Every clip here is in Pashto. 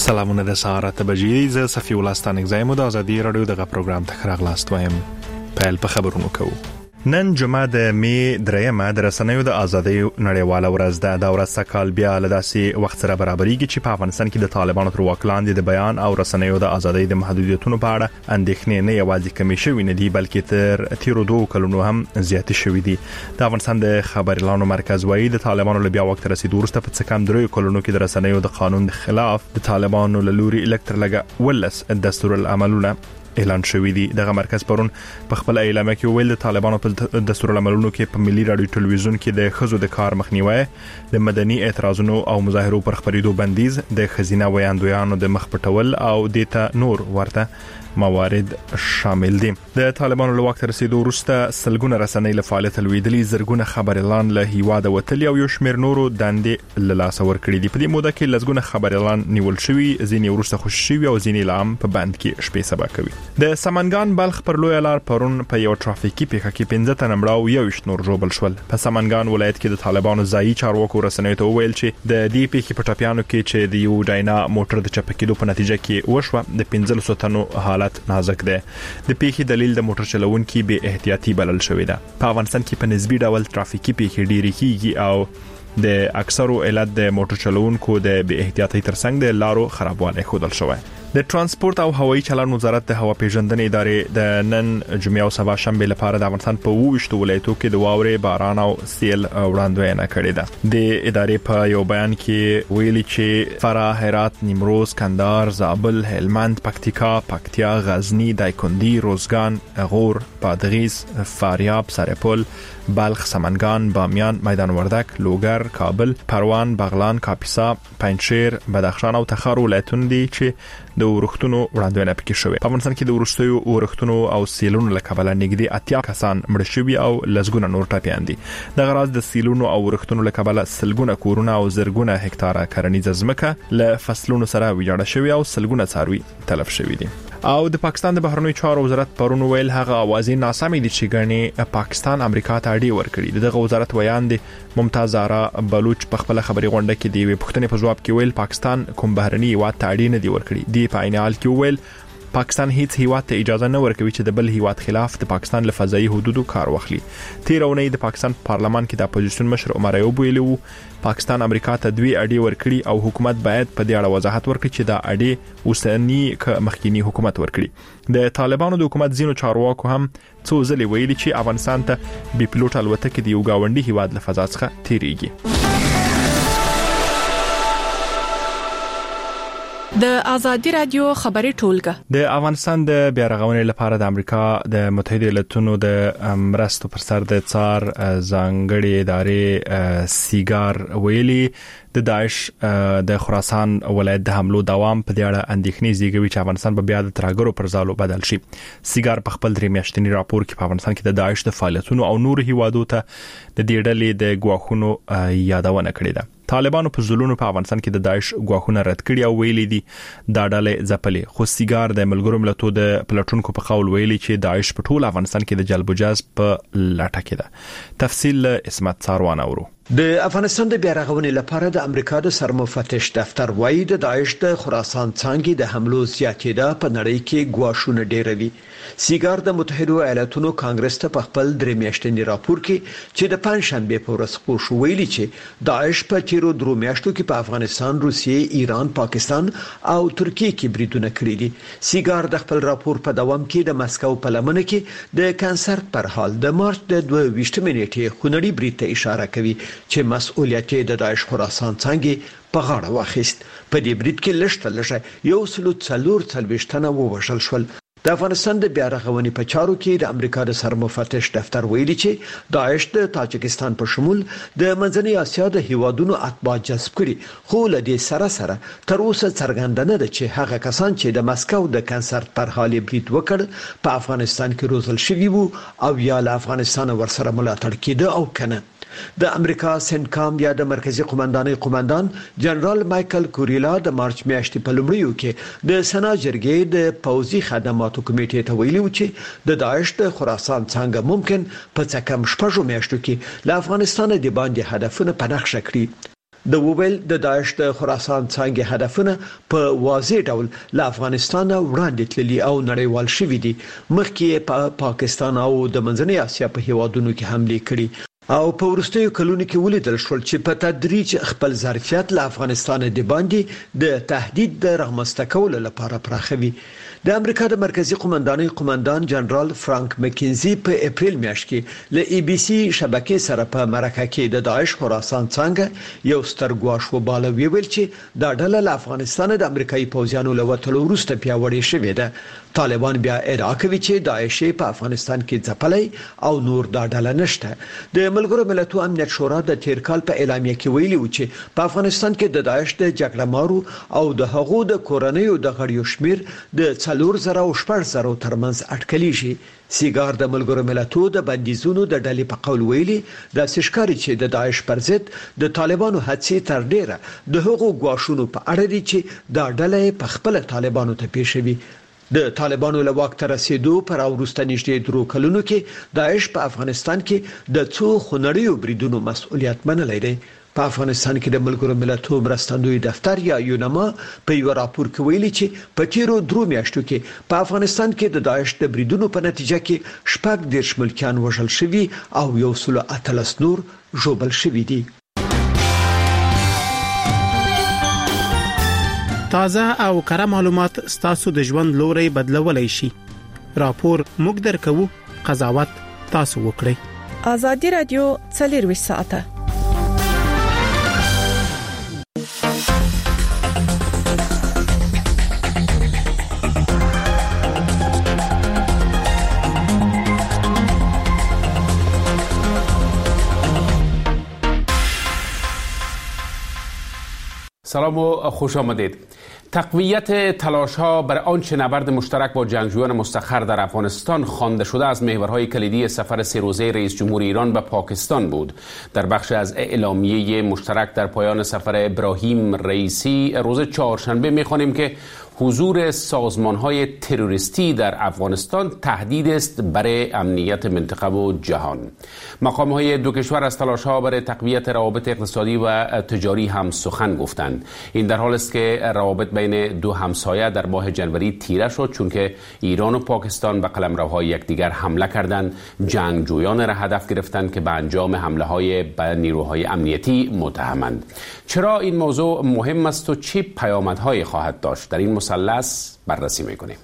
سلامونه د سهار 8 بجې ز صفی الله ستانک زایم د ازادي رادیو دغه پروګرام ته خراغلاست وایم. پیل په خبرونو کوو. نن جمعه د می درېمه د رسنیو د ازادۍ نړیواله ورځ ده. دا ورځ سکهال بیا له داسې وخت سره برابرېږي چې په افغانستان کې د طالبانو تر واک لاندې د بیان او رسنیو د ازادۍ د محدودیتونو په اړه اندېښنې نه یوازې کمې شوې نه دي بلکې تر تیرو 2 کلونو هم زیاتې شوې دي. د افغانستان د خبريالانو مرکز وايي د طالبانو له بیا وخت رسیدو وروسته په څه کم 3 کلونو کې د رسنیو د قانون خلاف د طالبانو له لوري الکترلګه ولس دستور العملونه اعلان شوی دی. دغه مرکز پرون په خپل اعلامیه کې ویل د طالبانو په دستور العملونو کې په ملي رادیو ټلویزیون کې د خزو د کار مخنیوي، د مدني اعتراضونو او مظاهرو پر خبرېدو بندیز، د خزینه ویاندویانو د مخ پټول او دیتا نور ورته موارد شامل دي. د طالبانو له وخت رسیدو وروسته سلګونه رسنۍ له فعالیت لویدلې، زرګونه خبريالان له هیواده وتلي او یو شمېر نورو دندې له لاسه ورکړي دي. په دې موده کې لږونه خبريالان نیول شوي، ځینې وروسته خوشي شوي او ځینې لام په بند کې شپې سبا کوي. د سمنګان بلخ پر لوی لار پرون په یو ټرافیکي پیښه کې 15 تنه مړه او 21 نور ژوبل شول. په سمنګان ولایت کې د طالبانو ځایي چارواکو رسنیو ته وویل چې د دې پیښې په ټاپیانو کې چې د یو ډاینا موټر د چپکېدو په نتیجه کې وشوه، د 15 تنو حالت نازک ده. د پیښې دلیل د موټر چلوونکي بې احتیاطي بلل شوې ده. په افغانستان کې په نسبي ډول ټرافیکي پیښې ډېرې کیږي او د اکثرو علت د موټر چلوونکو د بې احتیاطۍ ترڅنګ د لارو خرابوالی ښودل شوی. د ترانسپورت او هوایي چلند وزارت د هوا پیژندنې ادارې د نن جمعه او سبا شنبه لپاره د افغانستان په 28 ولایتونو کې د واورې، باران او سیل وړاندوینه کړې ده. د ادارې په یو بیان کې ویلي چې فراه، هرات، نیمروز، کندهار، زابل، هلمند، پکتیکا، پکتیا، غزنی، دایکندی، روزګان، غور، بادغیس، فاریاب، سرپل، بلخ، سمنګان، بامیان، میدان وردک، لوګر، کابل، پروان، بغلان، کاپیسا، پنجشیر، بدخشان او تخار ولایتونه دي چې د ورښتونو وړاندوینه پکې شوې. په افغانستان کې د وروستیو ورښتونو او سیلونو له کبله نږدې 80 کسان مړ شوي او لږونه نور ټپیان دي. دغه راز د سیلونو او ورښتونو له کبله سلګونه کورونه او زرګونه هکتاره کرنیزه ځمکه له فصلونو سره ویجاړه شوي او سلګونه څاروي تلف شوي دي. او د پاکستان د بهرنیو چارو وزارت پرون ویل هغه اوازې ناسمې دي چې ګڼي پاکستان امریکا ته اړې ورکړي. دغه وزارت ویان دي ممتاز زارا بلوچ په خپل خبري غونډه کې دی پښتنې په جواب کې ویل پاکستان کوم بهرني هیواد ته اړې نه دي ورکړي. دی په عین حال کې ویل پاکستان هیڅ هیواد ته اجازه نه ورکوي چې د بل هیواد خلاف د پاکستان له فضایي حدودو کار واخلي. تیر اونۍ د پاکستان پارلمان کې د اپوزیشن مشر عمر ایوب ویلو پاکستان امریکا ته 2 اړې ورکړي او حکومت باید په دې اړه وضاحت ورکړي چې دا اړې اوسنی ک مخکینی حکومت ورکړي. د طالبانو د حکومت ځینو چارواکو هم څو ځلې ویلي چې افغانستان ته بي پلوټ الوتکې د یو گاونډي هیواد له فضا څخه تیریږي. د ازادي رادیو خبري ټولګه د افغانستان د بیا رغونې لپاره د امریکا د متحده ایالاتونو د مرستو پر سر د څار ځانګړي ادارې سیګار ویلي د داعش د خراسان ولایت د حملو دوام په دې اړه اندېښنې زیږوي چې افغانستان به بیا د ترهګرو پر ځالو بدل شي. سیګار په خپل 3 میاشتنی راپور کې په افغانستان کې د داعش د فعالیتونو او نور هیوادو ته د دې ډلې د ګواښونو یادونه کړې ده. طالبانو په ځلونو په افغانستان کې د داعش ګواښونه رد کړي او ویلي دي دا ډلې ځپلې. خو سیګار د ملګرو ملتونو د پلټونکو په قول ویلي چې داعش په ټول افغانستان کې د جلب جذب په لټه کې ده. تفصیل اسمت ساروان اورو. د افغانستان د بیا رغونې لپاره د امریکا د سرمفتش دفتر وايي د داعش د خراسان څانګې د حملو زیاتېدا په نړۍ کې ګواښونه ډېروي. سیګار د متحده ایالاتونو کانګرس ته په خپل 3 میاشتنی راپور کې چې د پنځشنبه په ورځ خپور شو ویلي چې داعش په تیرو 3 میاشتو کې په افغانستان، روسیې، ایران، پاکستان او ترکیه کې بریدونه کړي دي. سیګار د خپل راپور په دوام کې د مسکو په لمنه کې د کنسرت پر حال د مارچ د 22 نیټې خونړي برید ته اشاره کوي چې مسؤلیت د داعش خراسان څنګه په غاړه واخیست. په دې برید کې لږ تر لږه 140 ووژل شول. د افغانستان د بیا رغونې په چارو کې د امریکا د سرمفتش دفتر ویلي چې داعش د تاجکستان په شمول د منځنۍ اسیا د هیوادونو اتباع جذب کړي، خو له دې سره تر اوسه څرګنده نه ده چې هغه کسان چې د مسکو د کنسرت پر حال برید وکړ په افغانستان کې روزل شوي وو او یا له افغانستان ورسره ملاتړ کېده او کنه. د امریکا سنکام یا د مرکزی قومندانۍ قومندان جنرال مایکل کوریلا د مارچ میاشتې په لومړیو کې د سنا جرګې د پوځي خدماتو کمیټې ته ویلي و چې د داعش د خراسان څنګه ممکن په څه کم 6 میاشتو کې له افغانستان د باندې هدفونه په نقشه کړي. د وویل د داعش د خراسان څنګه هدفونه په واضح ډول له افغانستان وړاندې تللي او نړیوال شوي دي. مخکې په پاکستان او د منځنۍ اسیا په هیوادونو کې حمله کړې او په وروستیو کلونو کې ولیدل شول چې په تدریج خپل ظرفیت له افغانستان د باندې د تهدید د رغمسته کولو لپاره پراخوي. د امریکا د مرکزی قومندانۍ قومندان جنرال فرانک مکینزي په اپریل میاشت کې له ای بي سي شبکې سره په مرکه کې د داعش خراسان څنګه یو ستر ګواښ وباله ویل چې دا ډله له افغانستان د امریکایي پوځیانو له وټلو وروسته پیاوړې شوې ده. طالبان بیا ادعا کوي چې داعش په افغانستان کې ځپلې او نور دا ډله نشته. د ملګرو ملتونو امنیت شورا د تیر کال په اعلامیه کې ویلي و چې په افغانستان کې د داعش د جګړه مارو او د هغو د کورنیو د غړیو شمیر د 4000 او 4000 ترمنځ اټکلي شي. سیګار د ملګرو ملتونو د بندیزونو د ډلې په قول ویلي د سشکاري چې د داعش پر ضد د طالبانو هڅې تر ډیره د هغو ګواښونو په اړه دي چې دا ډله په خپل طالبانو ته پیښوي. د طالبانو له واک ته رسیدو پر وروسته نږدې 3 کلونو کې داعش په افغانستان کې د څو خونړیو بریدونو مسؤلیت منلی دی. په افغانستان کې د ملګرو ملتونو مرستندوی دفتر یا یونما په یو راپور کې ویلي چې په تیرو 3 میاشتو کې په افغانستان کې د داعش د بریدونو په نتیجه کې 14 ملکیان وژل شوي او 113 نور ژوبل شوي دي. تازه او کره معلومات ستاسو د ژوند لوري بدلولای شي. راپور موږ درکو، قضاوت تاسو وکړئ. آزادي رادیو 24 ساعته. سلام و خوش آمدید. تقویت تلاش‌ها برای آنچه نبرد مشترک با جنگجویان مستخر در افغانستان خوانده شده از محورهای کلیدی سفر 3 روزه رئیس جمهور ایران به پاکستان بود. در بخش از اعلامیه مشترک در پایان سفر ابراهیم رئیسی روز چهارشنبه می‌خوانیم که حضور سازمان‌های تروریستی در افغانستان تهدید است برای امنیت منطقه و جهان. مقام‌های دو کشور از تلاش‌ها برای تقویت روابط اقتصادی و تجاری هم سخن گفتند. این در حالی است که روابط بین دو همسایه در ماه جنوری تیره شد، چون که ایران و پاکستان به قلمروهای یکدیگر حمله کردند، جنگجویان را هدف گرفتند که به انجام حمله‌های به نیروهای امنیتی متهمند. چرا این موضوع مهم است و چه پیامدهایی خواهد داشت؟ در این مثلث بررسی می‌کنیم.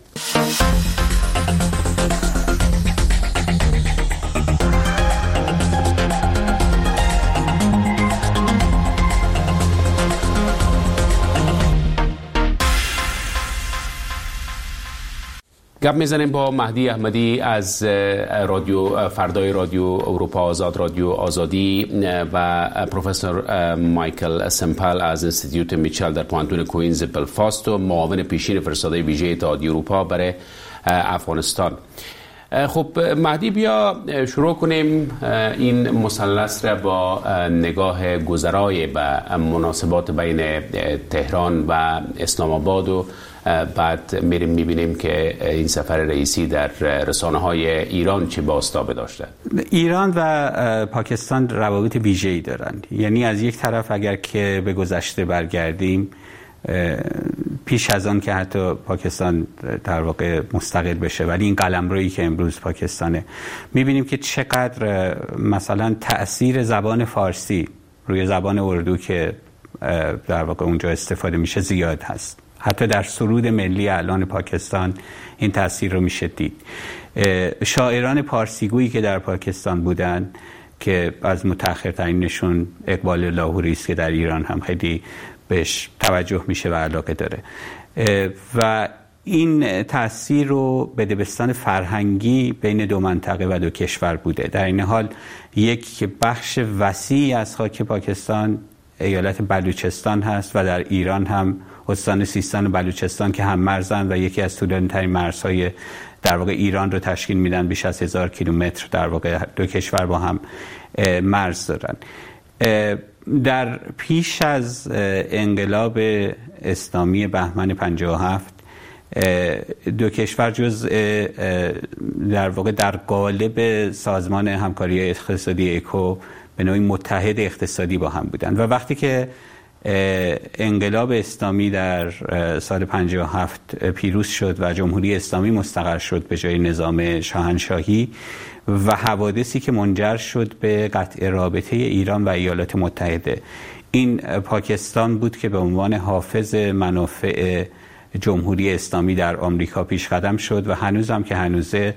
گپ میزنیم با مهدی احمدی از رادیو فردای رادیو اروپا آزاد، رادیو آزادی، و پروفسور مایکل سمپل از انستیتیوت میچل در پوانتون کوینز بلفاست و معاون پیشین فرستاده ویژه اتحادیه اروپا برای افغانستان. خب مهدی، بیا شروع کنیم این مثلث را با نگاه گذرای به مناسبات بین تهران و اسلام آباد و بعد میریم میبینیم که این سفر رئیسی در رسانه‌های ایران چه بازتابی داشته. ایران و پاکستان روابط ویژه‌ای دارند. یعنی از یک طرف اگر که به گذشته برگردیم، پیش از آن که حتی پاکستان در واقع مستقل بشه، ولی این قلمرویی که امروز پاکستانه، میبینیم که چقدر مثلا تأثیر زبان فارسی روی زبان اردو که در واقع اونجا استفاده میشه زیاد هست. حتی در سرود ملی الان پاکستان این تأثیر رو میشه دید. شاعران پارسیگویی که در پاکستان بودن که از متأخرترینشون اقبال لاهوری است که در ایران هم خیلی بهش توجه میشه و علاقه داره، و این تأثیر رو به دبستان فرهنگی بین دو منطقه و دو کشور بوده. در این حال یک بخش وسیعی از خاک پاکستان ایالت بلوچستان هست و در ایران هم استان سیستان و بلوچستان که هم مرزن و یکی از طولانی‌ترین مرزهای در واقع ایران رو تشکیل میدن. بیش از 1000 کیلومتر در واقع دو کشور با هم مرز دارن. در پیش از انقلاب اسلامی بهمن 57 دو کشور جزء در واقع در قالب سازمان همکاری اقتصادی اکو به نوعی متحد اقتصادی با هم بودن، و وقتی که انقلاب اسلامی در سال 57 پیروز شد و جمهوری اسلامی مستقر شد به جای نظام شاهنشاهی و حوادثی که منجر شد به قطع رابطه ایران و ایالات متحده. این پاکستان بود که به عنوان حافظ منافع جمهوری اسلامی در آمریکا پیش قدم شد و هنوز هم که هنوزه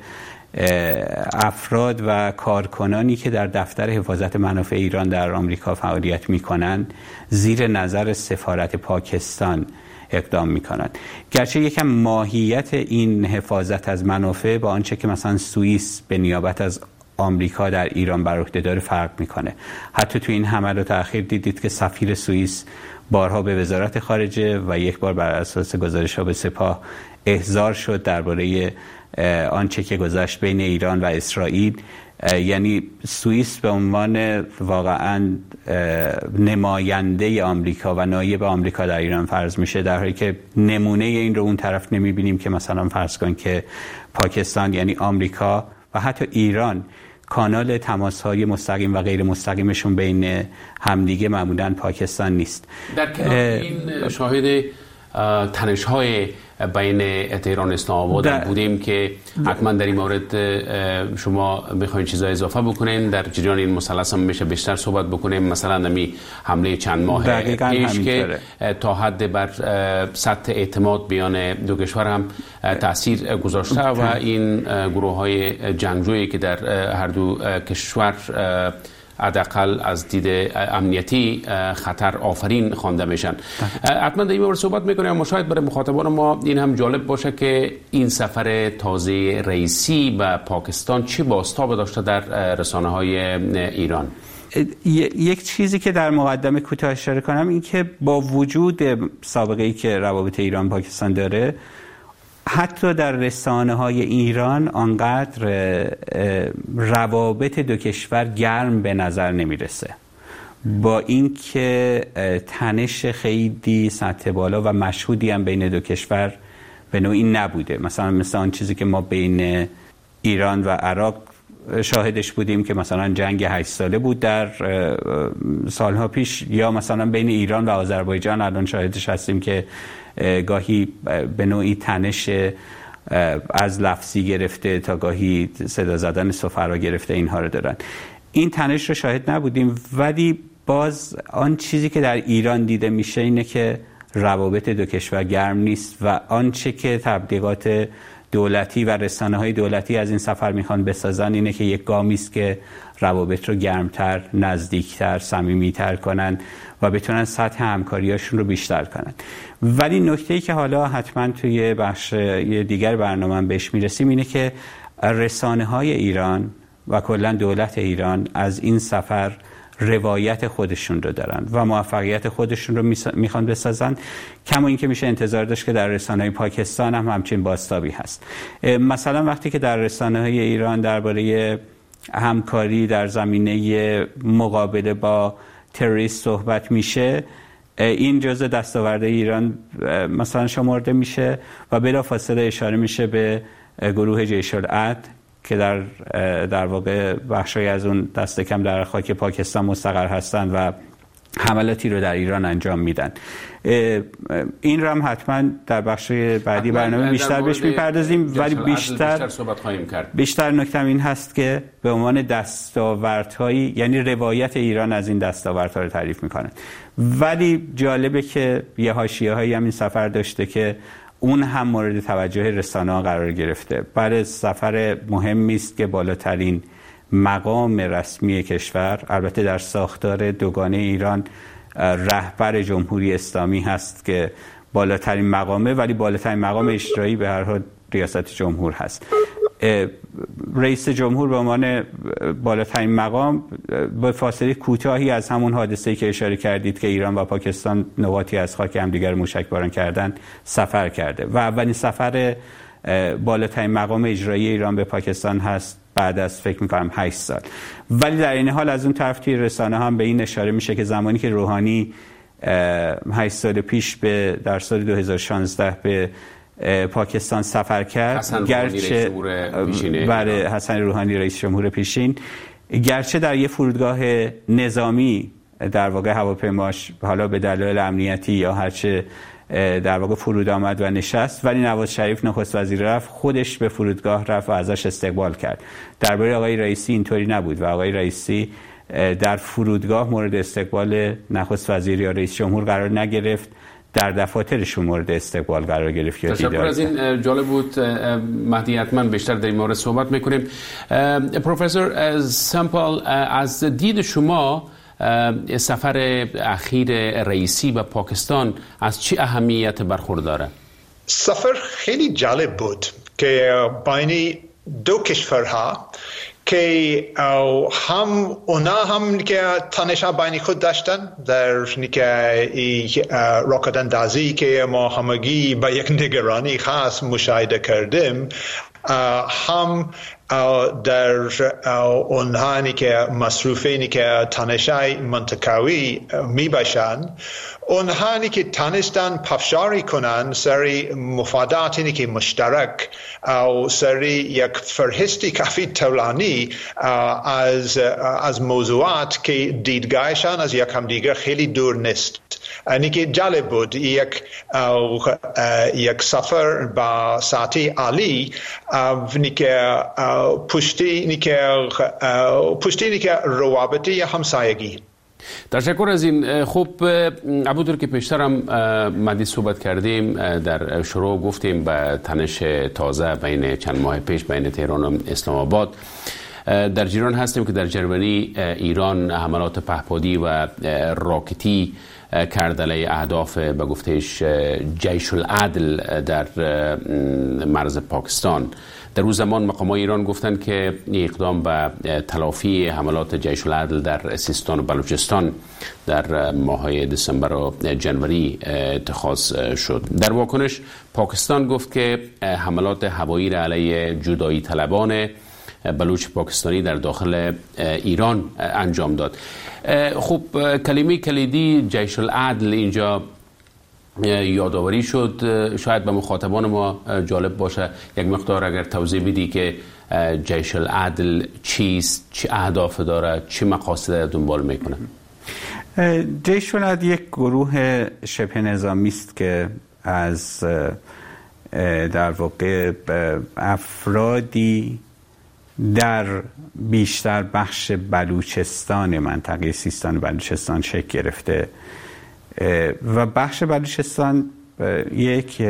افراد و کارکنانی که در دفتر حفاظت منافع ایران در آمریکا فعالیت می‌کنند زیر نظر سفارت پاکستان اقدام می‌کنند. گرچه یکم ماهیت این حفاظت از منافع با آنچه که مثلا سوئیس به نیابت از آمریکا در ایران بر عهده داره فرق می‌کنه. حتی تو این حملات اخیر دیدید که سفیر سوئیس بارها به وزارت خارجه و یک بار بر اساس گزارش‌ها به سپاه احضار شد درباره آنچه که گذشت بین ایران و اسرائیل. یعنی سوئیس به عنوان واقعاً نماینده آمریکا و نایب آمریکا در ایران فرض میشه، در حالی که نمونه این رو اون طرف نمیبینیم که مثلا فرض کن که پاکستان یعنی آمریکا و حتی ایران کانال تماس‌های مستقیم و غیر مستقیمشون بین همدیگه معمولاً پاکستان نیست. در کنار این شاهد تنش‌های بین تهران اسلام آباد بودیم که حتما در این مورد شما میخواین چیزای اضافه بکنین. در جریان این مثلث هم میشه بیشتر صحبت بکنیم. مثلا نمی حمله چند ماه پیش که تا حد بر سطح اعتماد بیان دو کشور هم تاثیر گذاشته و این گروه‌های جنگجویی که در هر دو کشور حداقل از دید امنیتی خطر آفرین خوانده میشن. حتما در این مورد صحبت میکنیم، اما شاید برای مخاطبان ما این هم جالب باشه که این سفر تازه رئیسی به پاکستان چه بازتاب داشته در رسانه‌های ایران. یک چیزی که در مقدمه کوتاه اشاره کنم این که با وجود سابقه‌ای که روابط ایران پاکستان داره، حتی در رسانه‌های ایران آنقدر روابط دو کشور گرم به نظر نمیرسه، با اینکه تنش خیلی سطح بالا و مشهودی هم بین دو کشور به نوعی نبوده. مثلا آن چیزی که ما بین ایران و عراق شاهدش بودیم که مثلا جنگ 8 ساله بود در سالها پیش، یا مثلا بین ایران و آذربایجان الان شاهدش هستیم که گاهی به نوعی تنش از لفظی گرفته تا گاهی صدا زدن سفرا گرفته اینها رو دارن. این تنش رو شاهد نبودیم، ولی باز آن چیزی که در ایران دیده میشه اینه که روابط دو کشور گرم نیست و آنچه که تبلیغات دولتی و رسانه‌های دولتی از این سفر میخوان بسازن اینه که یک گامی است که روابط رو گرمتر، نزدیکتر، صمیمیتر کنن و بتونن سطح همکاریاشون رو بیشتر کنن. ولی نکته‌ای که حالا حتما توی بخش دیگر برنامه بهش میرسیم اینه که رسانه‌های ایران و کلا دولت ایران از این سفر روایت خودشون رو دارن و موفقیت خودشون رو میخوان بسازن، کما اینکه میشه انتظار داشت که در رسانه‌های پاکستان هم همچین بازتابی هست. مثلا وقتی که در رسانه‌های ایران درباره همکاری در زمینه مقابله با تروریست صحبت میشه، این جزء دستاوردهای ایران مثلا شمرده میشه و بلافاصله اشاره میشه به گروه جیش العدل که در واقع بخشی از اون دست کم در خاک پاکستان مستقر هستن و حملاتی رو در ایران انجام میدن. این رو هم حتما در بخش بعدی برنامه بیشتر بهش میپردازیم، ولی بیشتر صحبت خواهیم کرد. بیشتر نکته این هست که به عنوان دستاوردهایی، یعنی روایت ایران از این دستاوردها رو تعریف میکنن. ولی جالبه که یه حاشیه‌هایی هم این سفر داشته که اون هم مورد توجه رسانه‌ها قرار گرفته. برای سفر مهمی است که بالاترین مقام رسمی کشور، البته در ساختار دوگانه ایران رهبر جمهوری اسلامی هست که بالاترین مقامه، ولی بالاترین مقام اجرایی به هر حال ریاست جمهور هست. رئیس جمهور به عنوان بالاترین مقام با فاصله کوتاهی از همون حادثه‌ای که اشاره کردید که ایران و پاکستان نقاطی از خاک همدیگر موشکباران کردن سفر کرده و اولین سفر بالاترین مقام اجرایی ایران به پاکستان هست بعد از فکر می‌کنم 8 سال. ولی در این حال از اون طرف توی رسانه هم به این اشاره میشه که زمانی که روحانی 8 سال پیش در سال 2016 به پاکستان سفر کرد، گرچه حسن روحانی رئیس جمهور پیشین، گرچه در یه فرودگاه نظامی در واقع هواپیماش حالا به دلایل امنیتی یا هرچه در واقع فرود آمد و نشست، ولی نواز شریف نخست وزیر رفت، خودش به فرودگاه رفت و ازش استقبال کرد. درباره آقای رئیسی اینطوری نبود و آقای رئیسی در فرودگاه مورد استقبال نخست وزیر یا رئیس جمهور قرار نگرفت، در دفاترشون مورد استقبال قرار گرفت. تشکر از این جالب بود مهدی. حتما بیشتر در این مورد صحبت میکنیم. پروفسور سمپال، از دید شما سفر اخیر رئیسی به پاکستان از چه اهمیت برخورداره؟ سفر خیلی جالب بود که بین دو کشورها که هم که تنش‌ها بین خود داشتن در راکت اندازی که ما همگی با یک نگرانی خاص مشاهده کردیم، هم در اونهایی که مصروفینی که تنش‌های منطقوی می باشند، اونهایی که تانستن پافشاری کنن سری مفاداتی که مشترک او سری یک فهرستی کافی طولانی از موضوعات که دیدگاهشان از یک همدیگر خیلی دور نیست. اینی که جالب بود یک سفر با سطح عالی پشتی که روابطی همسایگی. تشکر از این. خوب، همونطور که پیشترم مدی صحبت کردیم، در شروع گفتیم به تنش تازه بین چند ماه پیش بین تهران و اسلام آباد. در جریان هستیم که در جرمنی ایران حملات پهپادی و راکتی کرد علیه اهداف به گفتهش جیش العدل در مرز پاکستان. در اون زمان مقامات ایران گفتند که اقدام به تلافی حملات جیش العدل در سیستان و بلوچستان در ماه‌های دسامبر و جنوری اتخاذ شد. در واکنش پاکستان گفت که حملات هوایی را علیه جدایی طلبان بلوچ پاکستانی در داخل ایران انجام داد. خب، کلمه کلیدی جیش العدل اینجا یادآوری شد. شاید به مخاطبان ما جالب باشه یک مقدار اگر توضیح بدی که جیش العدل چیست، چه اهداف داره، چه مقاصد دنبال میکنه؟ جیش العدل یک گروه شبه نظامی است که از در واقع افرادی در بیشتر بخش بلوچستان منطقه سیستان و بلوچستان شکل گرفته و بخش بلوچستان یک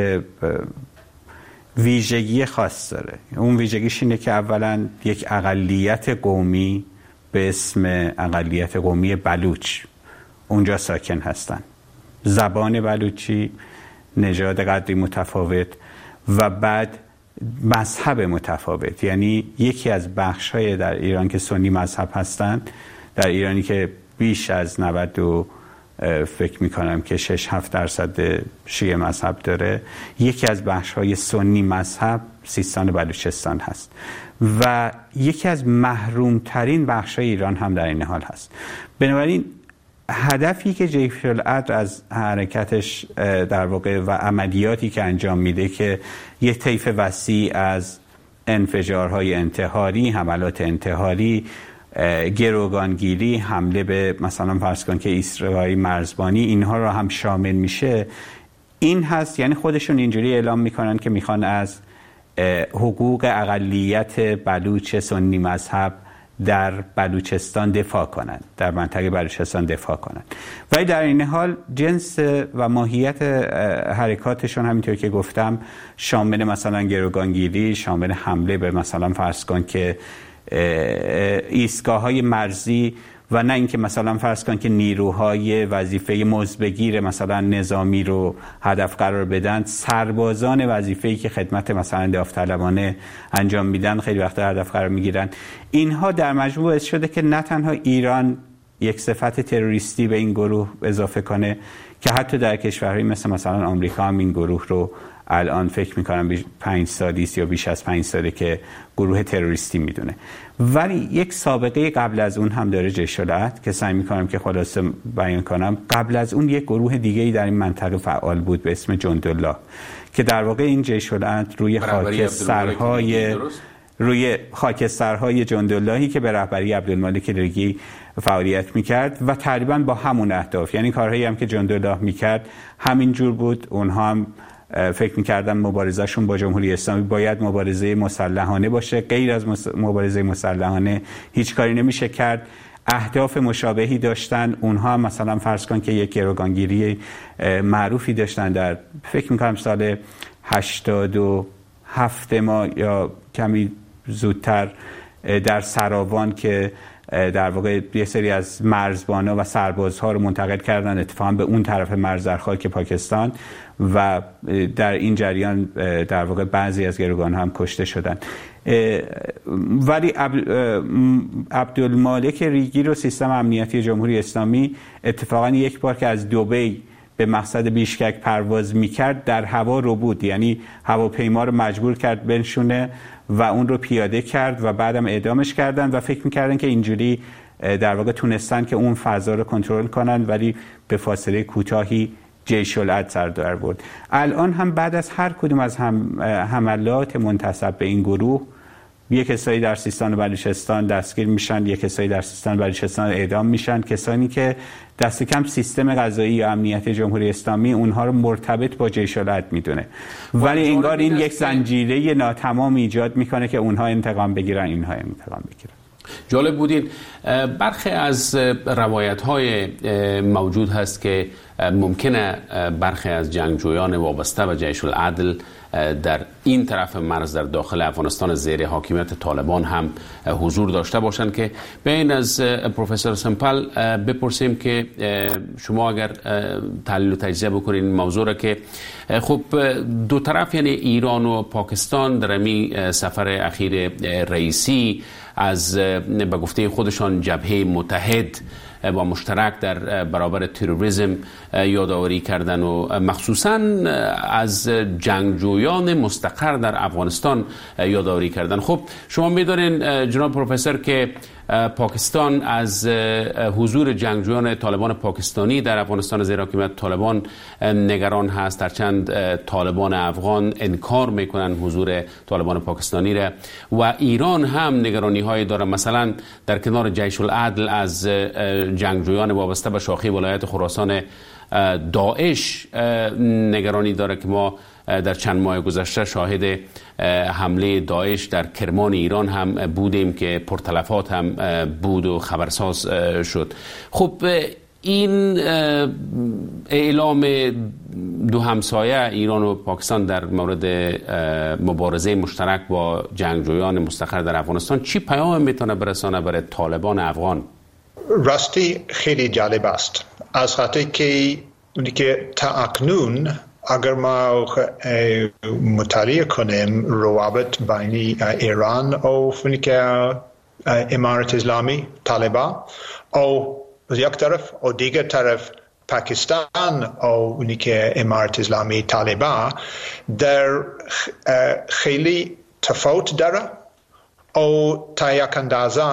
ویژگی خاص داره. اون ویژگیش اینه که اولا یک اقلیت قومی به اسم اقلیت قومی بلوچ اونجا ساکن هستن، زبان بلوچی، نژاد قدری متفاوت و بعد مذهب متفاوت. یعنی یکی از بخش‌های در ایران که سنی مذهب هستند، در ایرانی که بیش از 90 فکر میکنم که 6-7% شیعه مذهب داره، یکی از بخش‌های سنی مذهب سیستان و بلوچستان هست و یکی از محرومترین بخش‌های ایران هم در این حال هست. بنابراین هدفی که جیش العدل از حرکتش در واقع و عملیاتی که انجام میده که یه طیف وسیع از انفجارهای انتحاری، حملات انتحاری، گروگانگیری، حمله به مثلا فرض کن که ایستگاه‌های مرزبانی، اینها رو هم شامل میشه، این هست. یعنی خودشون اینجوری اعلام میکنن که میخوان از حقوق اقلیت بلوچ سنی مذهب در بلوچستان دفاع کنند، در منطقه بلوچستان دفاع کنند. ولی در این حال جنس و ماهیت حرکاتشون همینطور که گفتم شامل مثلا گروگانگیری، شامل حمله به مثلا فرض کن که ایستگاه‌های مرزی و نه اینکه مثلا فرض کن که نیروهای وظیفه مزبگیر مثلا نظامی رو هدف قرار بدن، سربازان وظیفه‌ای که خدمت مثلا داوطلبانه انجام میدن خیلی وقتا هدف قرار میگیرن. اینها در مجموع باعث شده که نه تنها ایران یک صفت تروریستی به این گروه اضافه کنه که حتی در کشورهایی مثلا آمریکا هم این گروه رو الان فکر میکنم 5 سالی است یا بیش از 5 ساله که گروه تروریستی میدونه، ولی یک سابقه قبل از اون هم داره جیش العدل که سعی میکنم که خلاصه بیان کنم. قبل از اون یک گروه دیگه‌ای در این منطقه فعال بود به اسم جندالله که در واقع این جیش العدل روی خاک سرهای روی خاکسترهای جنداللهی که به رهبری عبدالمالک ریگی فعالیت میکرد و تقریبا با همون اهداف، یعنی کارهایی هم که جندالله میکرد همین جور بود. اونها هم فکر میکردن مبارزهشون با جمهوری اسلامی باید مبارزه مسلحانه باشه، غیر از مبارزه مسلحانه هیچ کاری نمیشه کرد. اهداف مشابهی داشتن اونها، مثلا فرض کن که یک گروگانگیری معروفی داشتن در فکر میکنم سال 87 ما یا کمی زودتر در سراوان که در واقع یه سری از مرزبانا و سربازها رو منتقل کردن اتفاقا به اون طرف مرز در خاک پاکستان و در این جریان در واقع بعضی از گروگان‌ها هم کشته شدن. ولی عبدالمالک ریگی رو سیستم امنیتی جمهوری اسلامی اتفاقا یک بار که از دبی به مقصد بیشکک پرواز میکرد در هوا رو بود، یعنی هواپیما رو مجبور کرد بنشونه و اون رو پیاده کرد و بعدم اعدامش کردن و فکر میکردن که اینجوری در واقع تونستن که اون فضا رو کنترل کنن، ولی به فاصله کوتاهی جیش العدل سر در برد. الان هم بعد از هر کدوم از حملات منتسب به این گروه، یک کسایی در سیستان و بلوچستان دستگیر میشن، یک کسایی در سیستان و بلوچستان اعدام میشن، کسانی که دست کم سیستم قضایی یا امنیت جمهوری اسلامی اونها رو مرتبط با جیش العدل میدونه، ولی انگار این یک زنجیره ناتمام ایجاد میکنه که اونها انتقام بگیرن، اینها انتقام بگیرن. جالب بودین. برخی از روایت‌های موجود هست که ممکنه برخی از جنگجویان وابسته به جیش العدل در این طرف مرز در داخل افغانستان زیر حاکمیت طالبان هم حضور داشته باشند، که بین از پروفسور سمپل بپرسیم که شما اگر تحلیل و تجزیه بکنین موضوع را که خب دو طرف یعنی ایران و پاکستان در این سفر اخیر رئیسی از به گفته خودشان جبهه متحد با مشترک در برابر تروریسم یادآوری کردن و مخصوصا از جنگجویان مستقر در افغانستان یادآوری کردن. خب شما می‌دونین جناب پروفسور که پاکستان از حضور جنگجویان طالبان پاکستانی در افغانستان زیر حاکمیت طالبان نگران هست، هرچند طالبان افغان انکار میکنن حضور طالبان پاکستانی را، و ایران هم نگرانی‌هایی داره، مثلا در کنار جیش العدل از جنگجویان وابسته به شاخه ولایت خراسان داعش نگرانی داره که ما در چند ماه گذشته شاهد حمله داعش در کرمان ایران هم بودیم که پرتلفات هم بود و خبرساز شد. خب این اعلام دو همسایه ایران و پاکستان در مورد مبارزه مشترک با جنگجویان مستقر در افغانستان چی پیام میتونه برسانه برای طالبان افغان؟ راستی خیلی جالب است، از خاطر که تا اکنون اگر ما مطالعه کنیم روابط بین ایران و امارت اسلامی طالبان او یک طرف و دیگر طرف پاکستان و امارت اسلامی طالبان در خیلی تفاوت داره او تا یک اندازه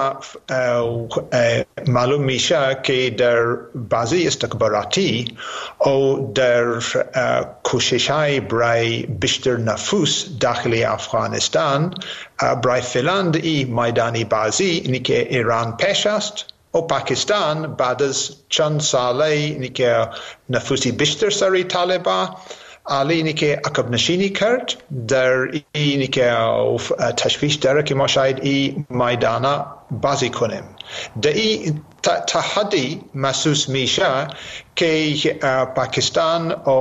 معلوم میشه که در بعضی استخباراتی او در کوشش‌های برای بیشتر نفوذ داخل افغانستان برای فعلا این میدانی بازی اینی که ایران پیش است و پاکستان بعد از چند ساله اینی که نفوذی بیشتر سری طالبان علی اینی که عقب نشینی کرد در اینی که تشویش داره که ما شاید این میدانه بازی کنیم. در این تحدی محسوس میشه که پاکستان و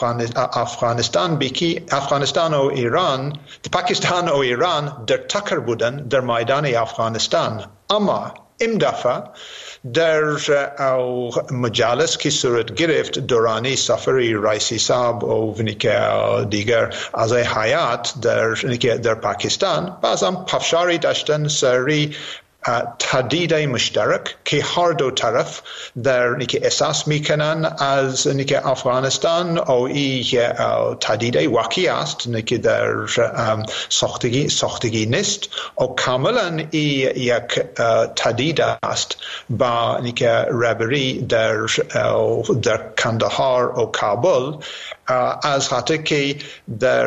افغانستان و ایران، پاکستان و ایران در تکر بودن در میدان افغانستان، اما این دفعه در مجالس که صورت گرفت دورانی سفری رئیسی صاحب و دیگر اعضای هیئت در پاکستان، بعضا پافشاری داشتن سری تهدید مشترک که هر دو طرف در نیکه احساس میکنن از نیکه افغانستان او ای تهدید واقعی است نیکه در ساختگی نیست او کاملا ای یک تهدید است با نیکه رهبری در کندهار و کابل از خاطر که در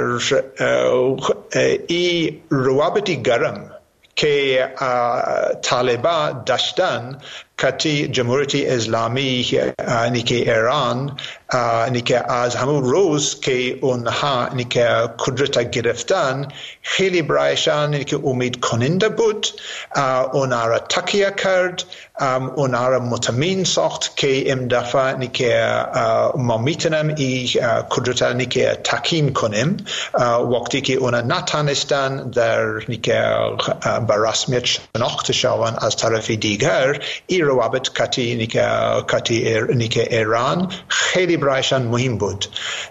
ای روابطی گرم که طالبان داشتن کتی جمهوری اسلامی نیکه ایران نیکه از همون روز که اونها نیکه قدرت گرفتن خیلی برایشان نیکه امید کننده بود اونها را تکیه کرد اونها را مطمئن ساخت که این دفعه نیکه ما میتونم این قدرت نیکه تکیم کنیم وقتی که اونها نتانستن در نیکه به رسمیت شناخته شوند از طرف دیگر این روابط کتی نیکه ایران خیلی برایشان مهم بود.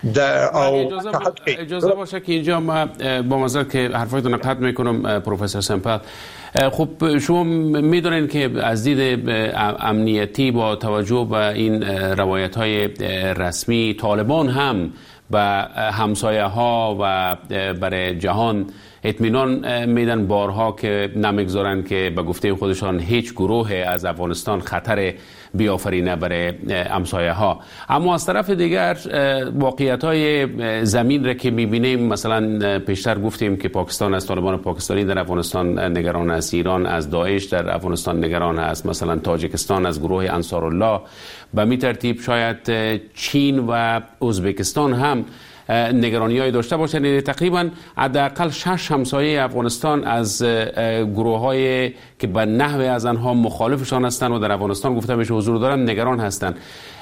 اجازه باشه که اینجا ما با معذرت که حرفایتون قطع میکنم پروفسور سمپل. خب شما میدونین که از دید امنیتی با توجه به این روایت‌های رسمی طالبان هم به همسایه ها و برای جهان اطمینان میدن بارها که نمیگذارن که به گفته خودشان هیچ گروه از افغانستان خطر بیافرینه برای همسایه ها. اما از طرف دیگر واقعیت های زمین را که میبینیم مثلا پیشتر گفتیم که پاکستان از طالبان پاکستانی در افغانستان نگران است، ایران از داعش در افغانستان نگران است، مثلا تاجیکستان از گروه انصارالله، به می ترتیب شاید چین و ازبکستان هم نگرانی‌های داشته باشند. یعنی تقریبا حداقل 6 همسایه افغانستان از گروه‌های که به نحو از آنها مخالفشان هستند و در افغانستان گفته میشه حضور دارند نگران هستند.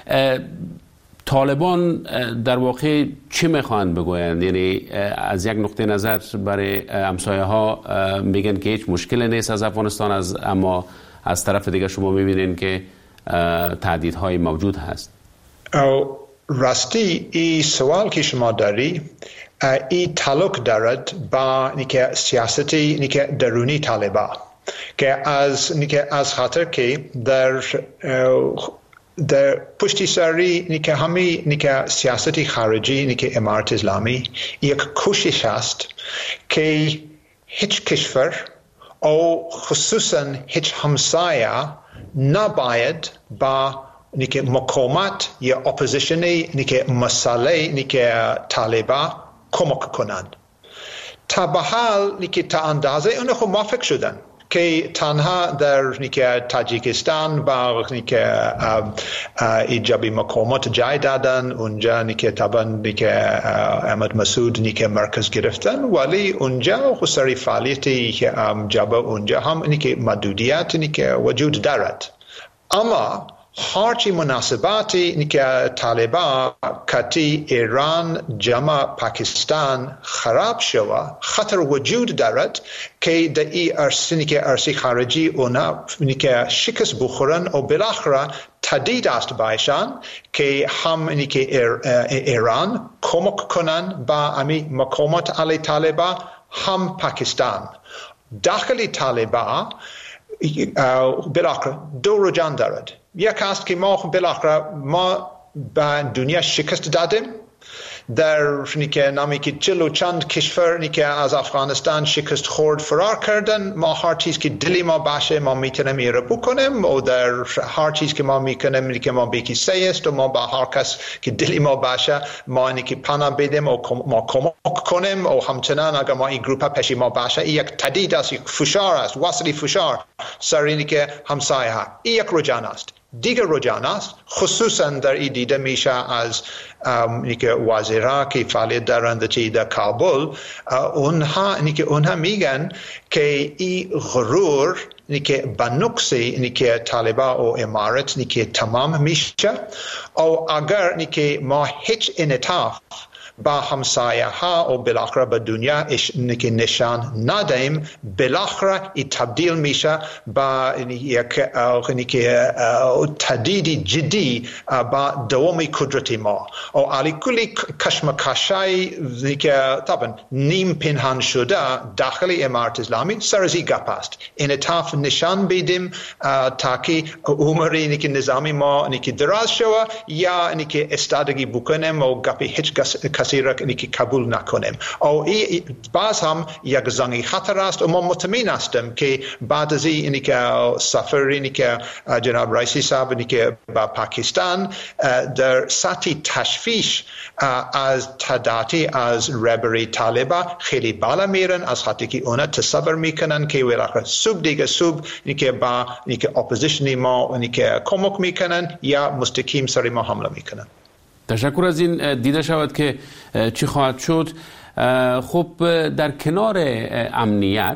طالبان در واقع چی میخواهند بگویند؟ یعنی از یک نقطه نظر برای همسایه ها میگن که هیچ مشکلی نیست از افغانستان، اما از طرف دیگر شما میبینین که تهدیدهای موجود هست. راستی این سوال که شما داری این تعلق دارد با سیاستی درونی طالبان که از خاطر که در پشتی سری همه سیاستی خارجی امارت اسلامی یک کوشش است که هیچ کشور او خصوصا هیچ همسایه نباید با مقاومت یا اپوزیشنی مسئله طالبان کمک کنند. تا به حال تا اندازه اونها خود موافق شدن که تنها در تاجیکستان با ایجابی مقاومت جای دادن اونجا طبعا احمد مسعود مرکز گرفتن، ولی اونجا خساری فعالیتی جبه اونجا هم محدودیت وجود دارد. اما هرچی مناسباتی که طالبان کتی ایران جمع پاکستان خراب شود خطر وجود دارد که در این عرصه خارجی اونا شکست بخورن و بالاخره تهدید است بایشان که هم ایران کمک کنن با امی مقاومت علی طالبان هم پاکستان. داخل طالبان بالاخره دو رجحان دارد. یک است که ما بالاخره ما به دنیا شکست دادیم در نامی که 40 و چند کشور از افغانستان شکست خورد فرار کردن. ما هر چیز که دلی ما باشه ما میتونیم ایره بکنیم و در هر چیز که ما میکنیم که ما بیکی سه است و ما با هر کس که دلی ما باشه ما که پناه بدیم و ما کمک کنیم و همچنان اگر ما این گروه پیشی ما باشه یک تهدید است، یک فشار است، وصلی فشار سر که همسایه ها. این یک رجحان است. دیگر رجحان است خصوصا در این دیده میشه از وزیران که فعالیت دارند در کابل اونها میگن که این غرور به نقص طالبان و امارت تمام میشه و اگر ما هیچ انعطاف با همسایه ها و بالاخره به دنیا نشان ندهیم، بالاخره این تبدیل میشه با یک تهدید جدی با دوام قدرت ما. و علی کلی کشمکشای که طبعا نیم پنهان شده داخل امارت اسلامی سر از این گپ است. انعطاف نشان بدیم تاکه عمر نظامی ما دراز شود یا استادگی بکنیم و گپ هیچ کسی را قبول نکنیم. و باز هم یک زنگ خطر است و ما مطمئن هستیم که بعد از این سفر که جناب رئیسی صاحب با پاکستان در سطح تشویش از تعدادی از رهبری طالبان خیلی بالا میرن، از خاطر که اونا تصور میکنن که ولاخر صبح دیگه صبح با اپوزیشن ما کمک میکنن یا مستقیم سر ما حمله میکنن. تشکر از این. دیده شود که چی خواهد شد. خب در کنار امنیت،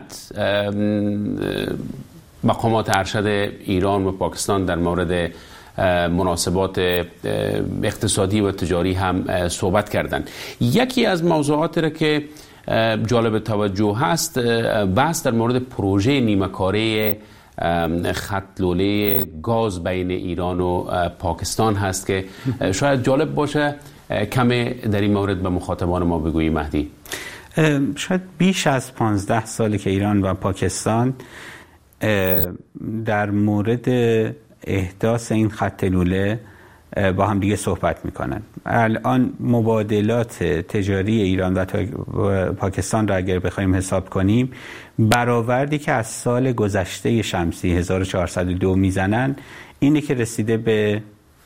مقامات ارشد ایران و پاکستان در مورد مناسبات اقتصادی و تجاری هم صحبت کردند. یکی از موضوعاتی را که جالب توجه هست بحث در مورد پروژه نیمه‌کاره خط لوله گاز بین ایران و پاکستان هست که شاید جالب باشه کمی در این مورد به مخاطبان ما بگویی مهدی. شاید بیش از 15 ساله که ایران و پاکستان در مورد احداث این خط لوله با هم دیگه صحبت میکنن. الان مبادلات تجاری ایران و پاکستان را اگر بخوایم حساب کنیم، برآوردی که از سال گذشته شمسی 1402 میزنن اینه که رسیده به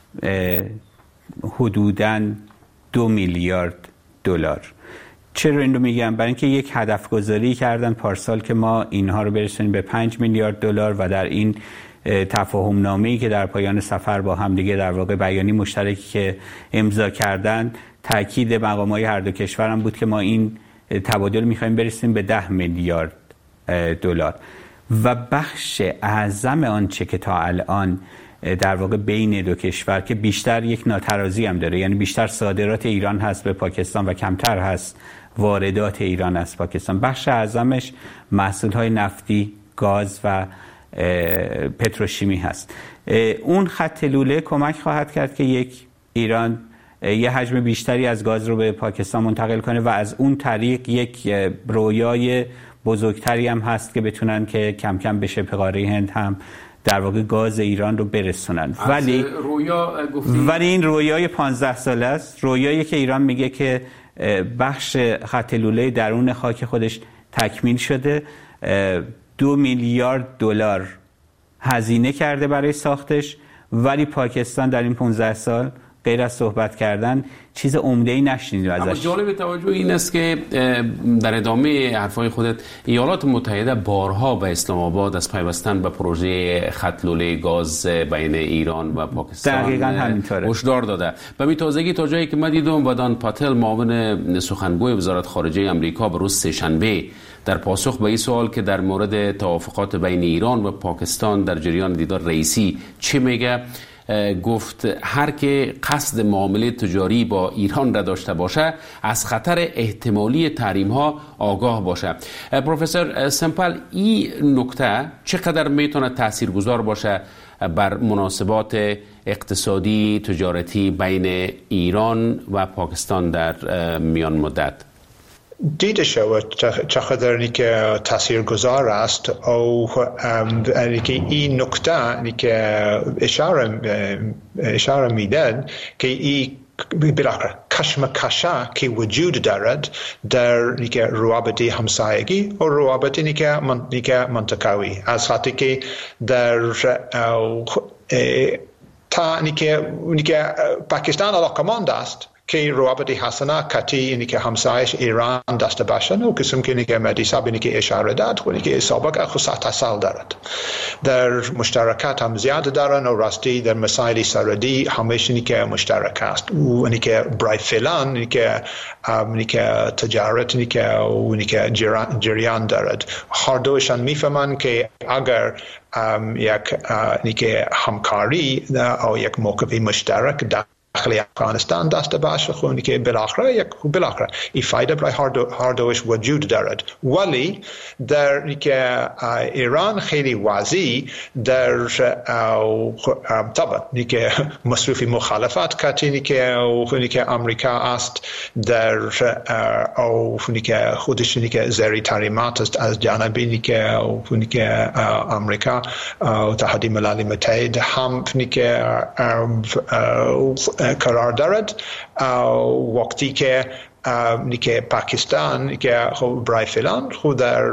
حدوداً 2 میلیارد دلار. چرا این رو میگم؟ برای اینکه یک هدف گذاری کردن پارسال که ما اینها رو برسونیم به 5 میلیارد دلار و در این تفاهم نامه‌ای که در پایان سفر با هم دیگه در واقع بیانیه مشترکی که امضا کردن، تاکید مقام‌های هر دو کشور هم بود که ما این تبادل می‌خوایم برسیم به 10 میلیارد دلار و بخش اعظم آنچه که تا الان در واقع بین دو کشور که بیشتر یک ناترازی هم داره، یعنی بیشتر صادرات ایران هست به پاکستان و کمتر هست واردات ایران از پاکستان، بخش اعظمش محصولات نفتی، گاز و پتروشیمی هست. اون خط لوله کمک خواهد کرد که یک ایران یه حجم بیشتری از گاز رو به پاکستان منتقل کنه و از اون طریق یک رویای بزرگتری هم هست که بتونن که کم کم به شبه قاره هند هم در واقع گاز ایران رو برسونن. ولی این رویای 15 ساله است، رویایی که ایران میگه که بخش خط لوله درون خاک خودش تکمیل شده، 2 میلیارد دلار هزینه کرده برای ساختش، ولی پاکستان در این 15 سال غیر از صحبت کردن چیز عمده‌ای نشنیدیم ازش. اما جالب توجه این است که در ادامه حرفای خودت ایالات متحده بارها به اسلام آباد از پیوستن به پروژه خط لوله گاز بین ایران و پاکستان دقیقاً همینطوره هشدار داده. به همین تازگی تا جایی که من دیدم ودان پاتل معاون سخنگوی وزارت خارجه آمریکا به روز سه‌شنبه در پاسخ به این سوال که در مورد توافقات بین ایران و پاکستان در جریان دیدار رئیسی چه میگه، گفت هر که قصد معامله تجاری با ایران را داشته باشه از خطر احتمالی تحریم ها آگاه باشه. پروفسور سمپل، این نکته چقدر میتونه تاثیرگذار باشه بر مناسبات اقتصادی تجارتی بین ایران و پاکستان در میان مدت؟ دیده شود چقدر که تاثیرگذار است او که این نکته که اشاره میدن که این بالاخره کشمکشا که وجود دارد در روابط همسایگی و روابط منطقوی، از خاطر که در تا پاکستان علاقمند است که روابط حسنه کتی که همسایش ایران داشته باشند و قسم که مهدی صاحب که اشاره داد و که سابقه خود اتصال دارد، در مشترکات هم زیاد دارن و راستی در مسائل سرحدی همیشه که مشترک است و که برای فعلا که تجارت که جریان دارد. هر دوشان میفهمند که اگر یک همکاری او یک موقف مشترک داخل افغانستان داشته باشه، خونی که بالاخره این فایده برای هر دوش وجود دارد. ولی در که ایران خیلی واضح در طبعا که مصرف مخالفت کاتینی که آمریکا است در او که خودشونی که زیر تحریمات است از جانبی که آمریکا اتحاد ملل متحد هم که قرار دارد. وقتی که پاکستان که برای فعلا خود در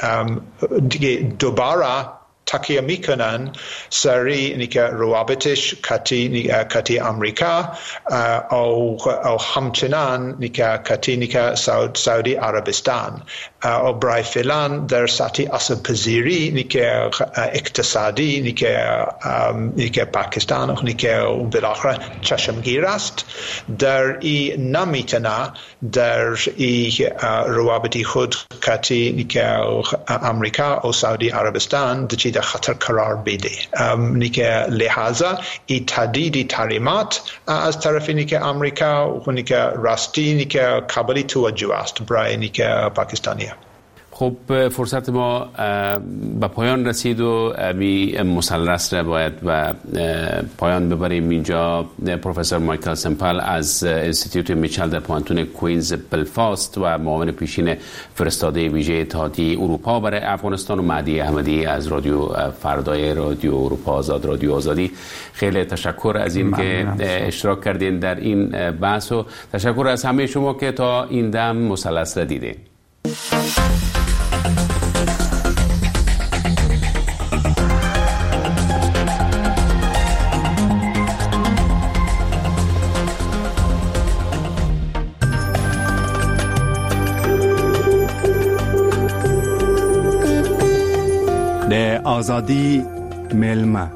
دوباره تکیه میکنن سری که روابطش کتی آمریکا او همچنان کتی سعودی عربستان او برای فعلا در سطح اصل پذیری که اقتصادی که پاکستان که بالاخره چشمگیر است در این نمیتونه در این روابطی خود کتی که آمریکا او سعودی عربستان در خطر قرار بده. لحاظا این تهدید تحریمات از طرف آمریکا و راستی قابل توجه است برای پاکستانی. خب فرصت ما به پایان رسید و می مثلث را باید و پایان ببریم. اینجا پروفسور مایکل سمپل از انستیتیوت میچل در پانتون کوینز بلفاست و معاون پیشین فرستاده ویژه اتحادیه اروپا برای افغانستان و مهدی احمدی از رادیو فردای رادیو اروپا آزاد رادیو آزادی، خیلی تشکر از این که اشتراک کردین در این بحث و تشکر از همه شما که تا این دم مثلث را دیدین. آزادی میلمه.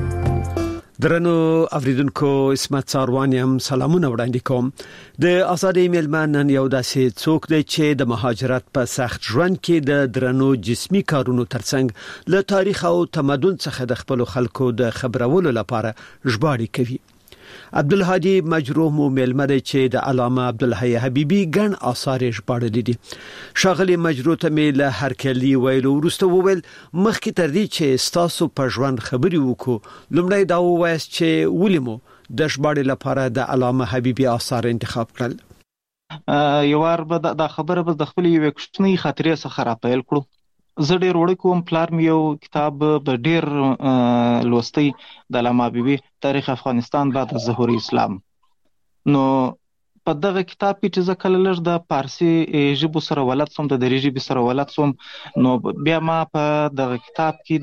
درنو اوریدونکو اسمت ساروانیم سلامونه وړاندې کوم. د آزادی میلمه نن یو داسې څوک دی چې د مهاجرت په سخت ژوند کې د درنو جسمی کارونو ترڅنګ له تاریخ او تمدن څخه د خپل خلکو د خبرولو لپاره ژباړې کوي. عبدالهادي مجروح مو میلمه دی چې د علامه عبدالحی حبیبی ګڼ آثار ژباړلي دي. شاغلي مجروح ته مې له هرکلی ویلو وروسته وویل مخکې تر دې چې ستاسو په ژوند خبرې وکړو لومړی دا ووایاست چې ولې مو د ژباړې لپاره د علامه حبیبی آثار انتخاب کړل. یو وار به دا خبره به د خپل یو کوچنی خاطرې څخه راپیل کړو. زه ډېر وړوکی وم، پلار مې یو کتاب به ډېر لوستی د علامه حبیبي تاریخ افغانستان بعد از ظهور اسلام. نو په دغه کتاب کې چې زه کله لږ د فارسي ژبو سره ولد سوم، د دري ژبې سره ولد سوم، نو بیا ما په دغه کتاب کې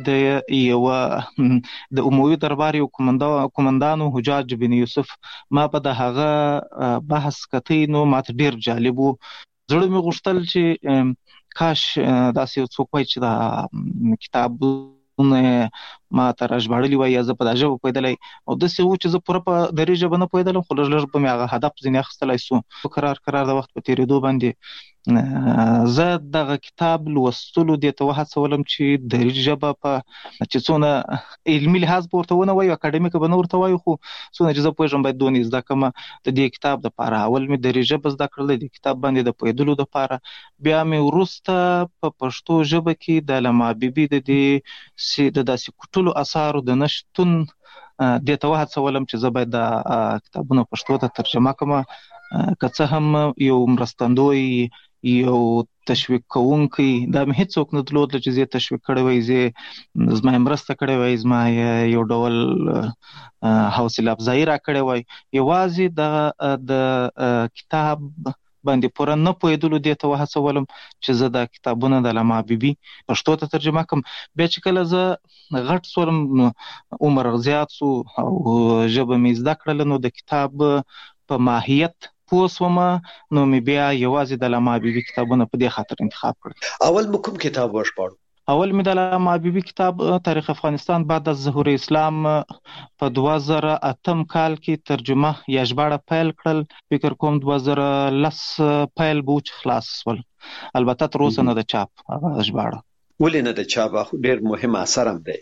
د اموي دربار یو قومندانو حجاج بن یوسف ما په د هغه بحث کتی، نو ماته ډېر جالب و. زړه مې غوښتل چې کاش داسې یو څوک وای چې دا کتابونه ما ته راژباړلي وای یا زه په دا ژبه پوهېدلی، او داسې و چې زه پوره په دري ژبه نه پوهېدلم، خو لږ لږ به مې هغه هدف ځینې اخیستلی سو. کرار د وخت په تېرېدو باندې زه دغه کتاب لوستلو دې ته وهڅولم چې دري ژبه په چې څونه علمي لحاظ به ورته ونه وایو، اکاډمیکه به نه ورته وایو، خو څونه چې زه پوهېږم باید دونې زده کړمه د دې کتاب دپاره. اول مې دري ژبه زده کړله د دې کتاب باندې د پوهېدلو دپاره، بیا مې وروسته په پښتو ژبه کې د علامه حبیبي د داسې کوټلو اثارو د نه شتون دې ته وهڅولم چې زه باید دا کتابونه پښتو ته ترجمه کړم. که څه هم یو مرستندوی یو تشویق کوونکی دا مې هیڅوک نه درلود چې زه تشویق کړی وای، زما یې مرسته کړې وای، زما یو ډول حوصله افزایي را کړې وای. یوازې د کتاب باندې پوره نه پوهېدلو دې ته وهڅولم چې زه دا کتابونه د علامه حبیبي پښتو ته ترجمه کړم. بیا چې کله زه غټ سولم، عمر زیات سو او ژبه مې زده کړله، نو د کتاب په ماهیت پوه سوم، نو مې بیا یوازې د علامه حبیبي کتابونه په دې خاطر انتخاب کړل. اول مو کوم کتاب وژباړو؟ اول مې د علامه حبیبي کتاب تاریخ افغانستان بعد از ظهور اسلام په 2008 کال کې ترجمه یا ژباړه پیل کړل. فکر کوم 2010 پیل به چې خلاص شول، البته تر اوسه نه د چاپ هغه ژباړه. ولې نه د چاپ؟ خو ډېر مهم اثر هم دی.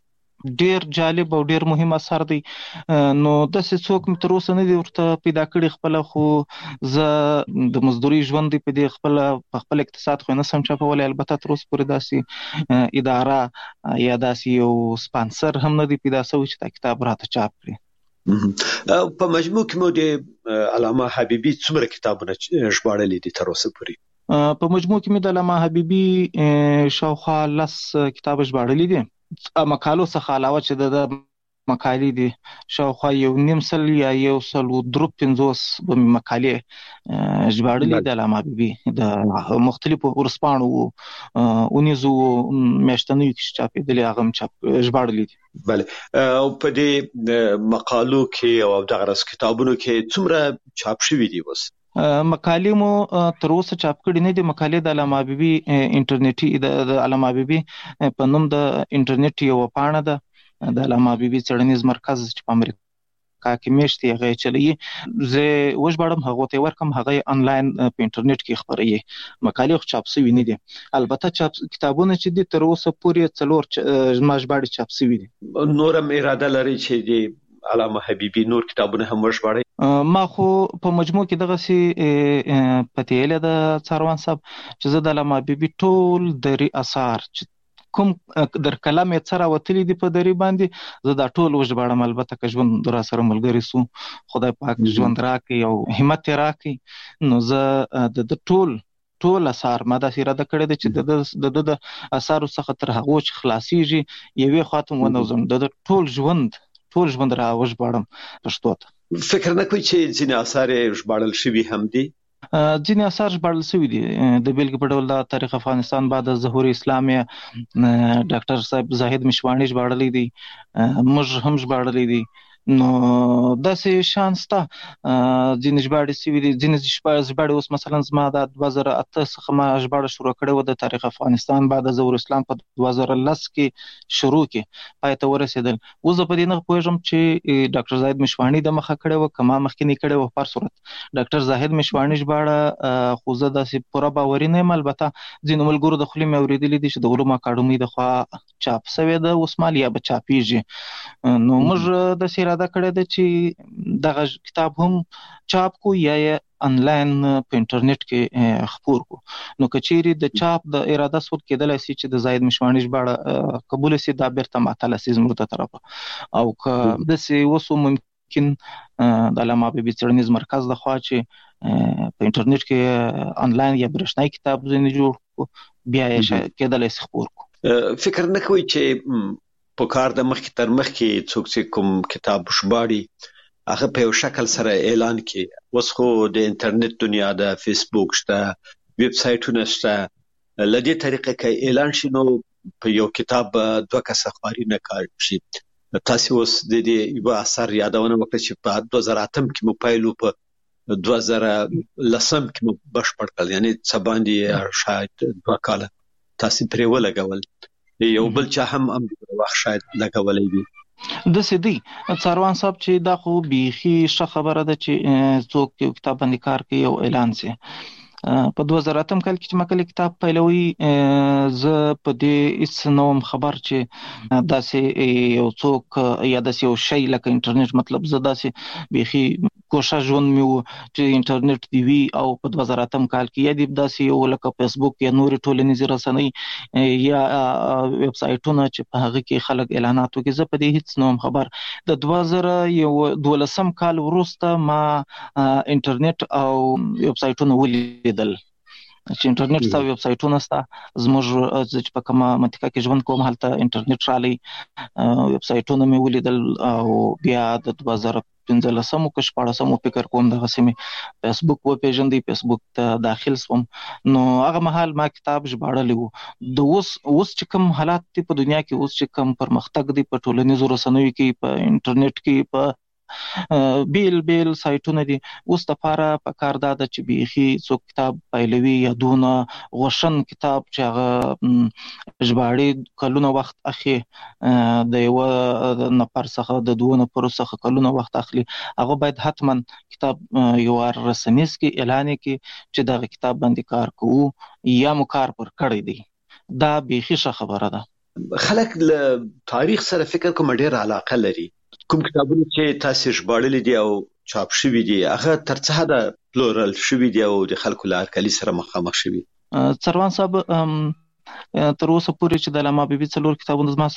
ډیر جالب او ډیر مهم اثر دی. نو داسې څوک مې تر اوسه نه دی ورته پیدا کړی خپله، خو زه د مزدوري ژوند دی په دې په خپل اقتصاد خو نه سم چاپولی. البته تر اوسه پورې داسې اداره یا داسې یو سپانسر هم نه دی پیدا شوی چې دا کتاب راته چاپ کړي. په مجموع کې مو د علامه حبیبي څومره کتابونه ژباړلي دي تر اوسه پورې؟ په مجموع کې مې د علامه حبیبي شاوخوا 10 کتاب ژباړلي دي. مقالو څخه علاوه چې د مقالې دي شاوخوا 1.5 یا 150 مقالې ژباړلي د علامه حبیبي د مختلفو ورځپاڼو اونیزو میاشتنیو کې چاپېدلي هغه هم ژباړلي دي. بله، او په دې مقالو کې او دغه کتابونو کې څومره چاپ شوي دي اوس؟ مقالې مو تر اوسه چاپ کړي نه دي. مقالې د علامه حبیبي انټرنیټي د علامه حبیبي په نوم د انټرنیټ یو پاڼه ده د علامه حبیبي څېړنیز مرکز چې په امریکا کې میشتي هغه چلوي. زه وژباړم هغه ته ورکم، هغه انلاین په انټرنیټ کې خبري. مقالې خو چاپ شوي نه دي. البته کتابونه چې دي تر اوسه پورې 4 ژباړې چاپ شوي دي. نورم اراده لري چې د علامه حبیبي نور کتابونه هم وژباړي؟ ما خو په مجموع کې دغه سي پتیله د څاروان صاحب چې زه د علامه حبیبي ټول دري اثار چې کوم در کلام یې څرا وتلی دي په دري باندې زه دا ټول وژباړم. البته که ژوند را سره ملګری سو خدای پاک ژوند راکړي او همت راکړي، نو زه د ټول اثار ما داسې اراده کړې ده چې د اثارو څخه تر هغو چې خلاصيږي یوې خواته ونوزم د ټول ژوند را وژباړم پښتو ته. فکر نه کوي چې ځینې اثار ژباړل شوي هم دي؟ ځینې اثار ژباړل شوي دي. د بیلګې په ډول د تاریخ افغانستان بعد از ظهور اسلام ډاکټر صاحب زاهد مشواڼي ژباړلی دی، موږ هم ژباړلی دی. نو داسې شان ستا ځینې ژباړې شوي دي. ځینې ژباړې اوس مثلا زما د 2008 څخه ما ژباړه شروع کړې وه د تاریخ افغانستان بعد از ظهور اسلام په 2010 کې شروع کې پای ته ورسېدل. اوس زه په دې نه پوهېږم چې ډاکټر زاهد مشواڼي د مخه کړې وه که ما مخکې کړې وه. په صورت ډاکټر زاهد مشواڼي ژباړه خو زه داسې پوره باوري نه یم. البته ځینو ملګرو د خولې مې اورېدلي دي چې د علومو اکاډمۍ د خوا چاپ شوی ده، اوس مال یا به چاپېږي. نو موږ داسې اراده کړې ده چې دغه کتاب هم چاپ کو یا انلاین په انټرنیټ کې خپور کو. نو کچېری د چاپ د اراده صورت کېدلای شي چې د زاهد مشواڼي ژباړه قبول شي دا بیرته معطله شي زموږ ته طرفه، او که داسې وسو ممکن د علامه حبیبي څېړنیز مرکز د خوا چې په انټرنیټ کې انلاین یا برېښنایي کتاب ځینې جوړ کو بیا یې کېدلای شي خپور کو. فکر نه کوي چې په کار د مخکې تر مخکې څوک چې کوم کتاب ژباړي هغه په یو شکل سره اعلان کړي؟ اوس خو د انټرنیټ دنیا د فیسبوک شته، ویب سایټونه شته، لدې طریقې کې اعلان شي نو په یو کتاب 2 کسه خواري نه کار شي. تاسو اوس د دې یو اثر یادونه وکړه چې په 2008 کې مو پایلو په 2010 کې مو بشپړ کړل، یعنی څه باندې شاید 2 کال تاسو پرې ولګول. یو بل چا هم وخت شاید لګولای دي. د سدي څاروان صاحب چې دا خو بيخي ښه خبره ده چې څوک یو کتاب باندې کار کوي او اعلان سي. په 2008 کال کې چې مکل کتاب پیلوي زه په دې هیڅ نوم خبر چې داسې یو څوک یا داسې یو شی لکه انټرنیټ، مطلب زه داسې بيخي کوشش ژوند مې و چې انټرنیټ دی وی او په 2008 کال کې یا د داسې یو لکه فیسبوک یا نور ټولنیزې رسنۍ یا ویب سایټونه چې په هغه کې خلک اعلانات وکړي، زه په دې هیڅ نوم خبر. د 2012 کال وروسته ما انټرنیټ او ویب سایټونه ولیدل چې انټرنیټ ستا ویب سایټونه ستا زموږ چې په کومه منطقه کې ژوند کوم هلته انټرنیټ رالی ویب سایټونه مې ولیدل. او بیا د 2015 کې شپاړسمو فکر کوم دغه سیمه فیسبوک وپیژندې، فیسبوک ته داخل شوم، نو هغه مهال ما کتاب ژباړلی و. د اوس چې کوم حالات دي په دنیا کې، اوس چې کوم پرمختګ دی په ټولنیزو رسنیو کې، په انټرنیټ کې، په بیل سایټونه دي، اوس لپاره په کار دا ده چې بيخي څوک کتاب پیلوي یا دونه غوښن کتاب چې هغه ژباړي کلونه وخت اخی د یو نفر څخه د 2 نفرو څخه کلونه وخت اخلي، هغه باید حتما کتاب یو رسنیز کې اعلان کې چې دا کتاب باندې کار کوو یا مو کار پر کړی دی. دا بيخي ښه خبره ده. خلک له تاریخ سره فکر کوم ډیر علاقه لري. کوم کتابونه چې تاسو ژباړلي دي او چاپ شوي دي هغه تر څه حده پلورل شوي دي او د خلکو له هرکلي سره مخامخ شوي؟ څروان صاحب تر اوسه پورې چې د علامه حبیبي 4 کتابونه زما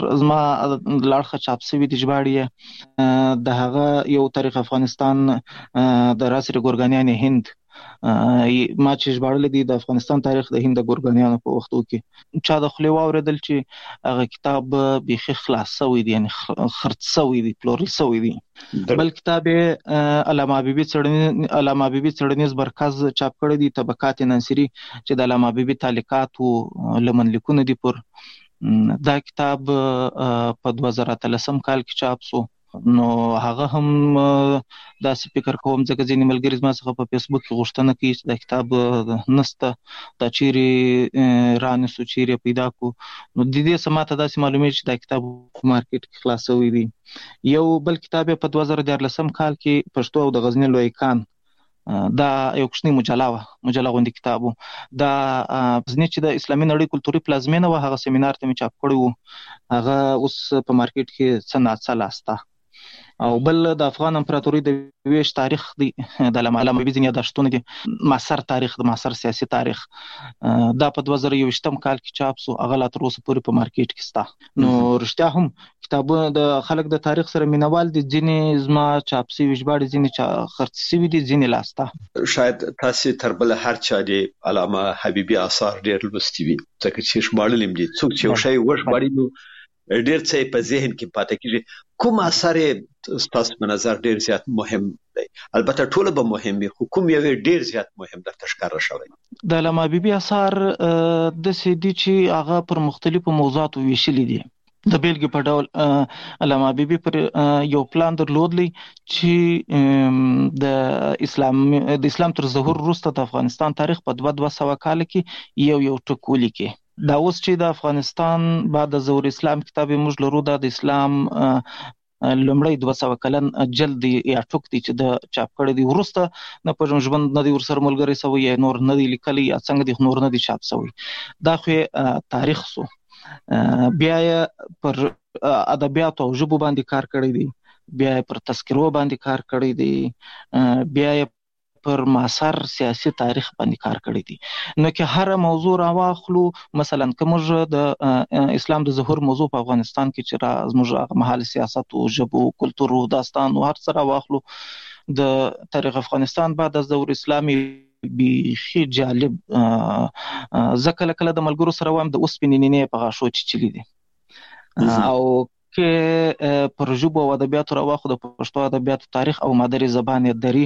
لاړخه چاپ شوي دي ژباړي د هغه یو تاریخ افغانستان د راسر ګورګانیان هند ما چې ژباړل دي د افغانستان تاریخ د هند ګورګانیانو په وختو کې چا د خولې واوریدل چې هغه کتاب بيخي خلاص شوی دی یعنی خرڅ شوی دی پلورل شوی دی. بل کتاب علامه حبیبي څېړنیز مرکز چاپ کړی دی طبقات ناصری چې د علامه حبیبي تعلیقات او لمن لیکونه دي پر دا کتاب په 2013 کال کې چاپ شو. نو هغه هم داسې فکر کوم ځکه ځینې ملګري زما څخه په فیسبوک کې غوښتنه کوي چې دا کتاب نسته دا چیرې رانیسو چیرې پیدا کو نو د دې سماته داسې معلومه چې دا کتاب مارکیټ کې خلاصوي دي. یو بل کتاب په 2014 کال کې پښتو او د غزنی لوی کان دا یو کوچنی مجله غوندي کتابو دا ځنې چې د اسلامي نړۍ کلتوري پلازمینه و هغه سیمینار ته می چاپ کړی وو هغه اوس په مارکیټ کې څه لاسته او بل د افغان امپراتوري د ویش تاریخ دی د علامه حبیبي ځینې یادښتونه دي معاصر تاریخ د معاصر سیاسي تاریخ دا په 2021 کال کې چاپ شو هغه لا تر اوسه پورې په مارکیټ کې سته. نو رښتیا هم کتابونه د خلک د تاریخ سره مینوال دي ځینې زما چاپ شوي ژباړې ځینې خرڅ شوي دي ځینې لاسته. شاید تاسو تر بل هر چا دی علامه حبیبي آثار ډېر لوستي وي ځکه چې ژباړل دي څوک چې یو شی وژباړي نو ډېر څه په ذهن کې پاتې کیږي. کوم اثر تاسو په نظر ډېر زیات مهم دی؟ البته ټول به مهم وي خو کوم یو ډېر زیات مهم درته ښکاره شوی؟ د علامه حبیبي آثار د سیدی چې هغه پر مختلفو موضوعاتو ویشلي دي. د بیلګې په ډول علامه حبیبي پر یو پلان درلودلی چې د اسلام تر ظهور وروسته د افغانستان تاریخ په 200 کال کې یو ټکولی کې دا اوس چې د افغانستان بعد د ظهور اسلام کتاب موږ لرو د اسلام لومړی 200 کلن جلد یا ټوک دی چې د چاپ کړی دی ورسته نه په ژوند نه دی ورسره ملګری سوی یا نور نه دی لیکلی یا څنګه دی نور نه دی چاپ سوی دا خو تاریخ سو بیا پر ادبیات او ژبو باندې کار کړی دی بیا پر تذکرو باندې کار کړی دی بیا پر معاصر سیاسي تاریخ باندې کار کړی دي. نو که هر موضوع راواخلو مثلا کوم د اسلام د ظهور موضوع په افغانستان کې چې زموږ مهال سیاست او ژبو کلتور او داستان او هر څه راواخلو د تاریخ افغانستان بعد از ظهور اسلامي بيخي جالب ځکه کله د ملګرو سره وام د اوسپنینې په غاښو چلی دي او کې پر ژبو او ادبیاتو راواخو د پښتو ادبیاتو تاریخ او مادری زبان دري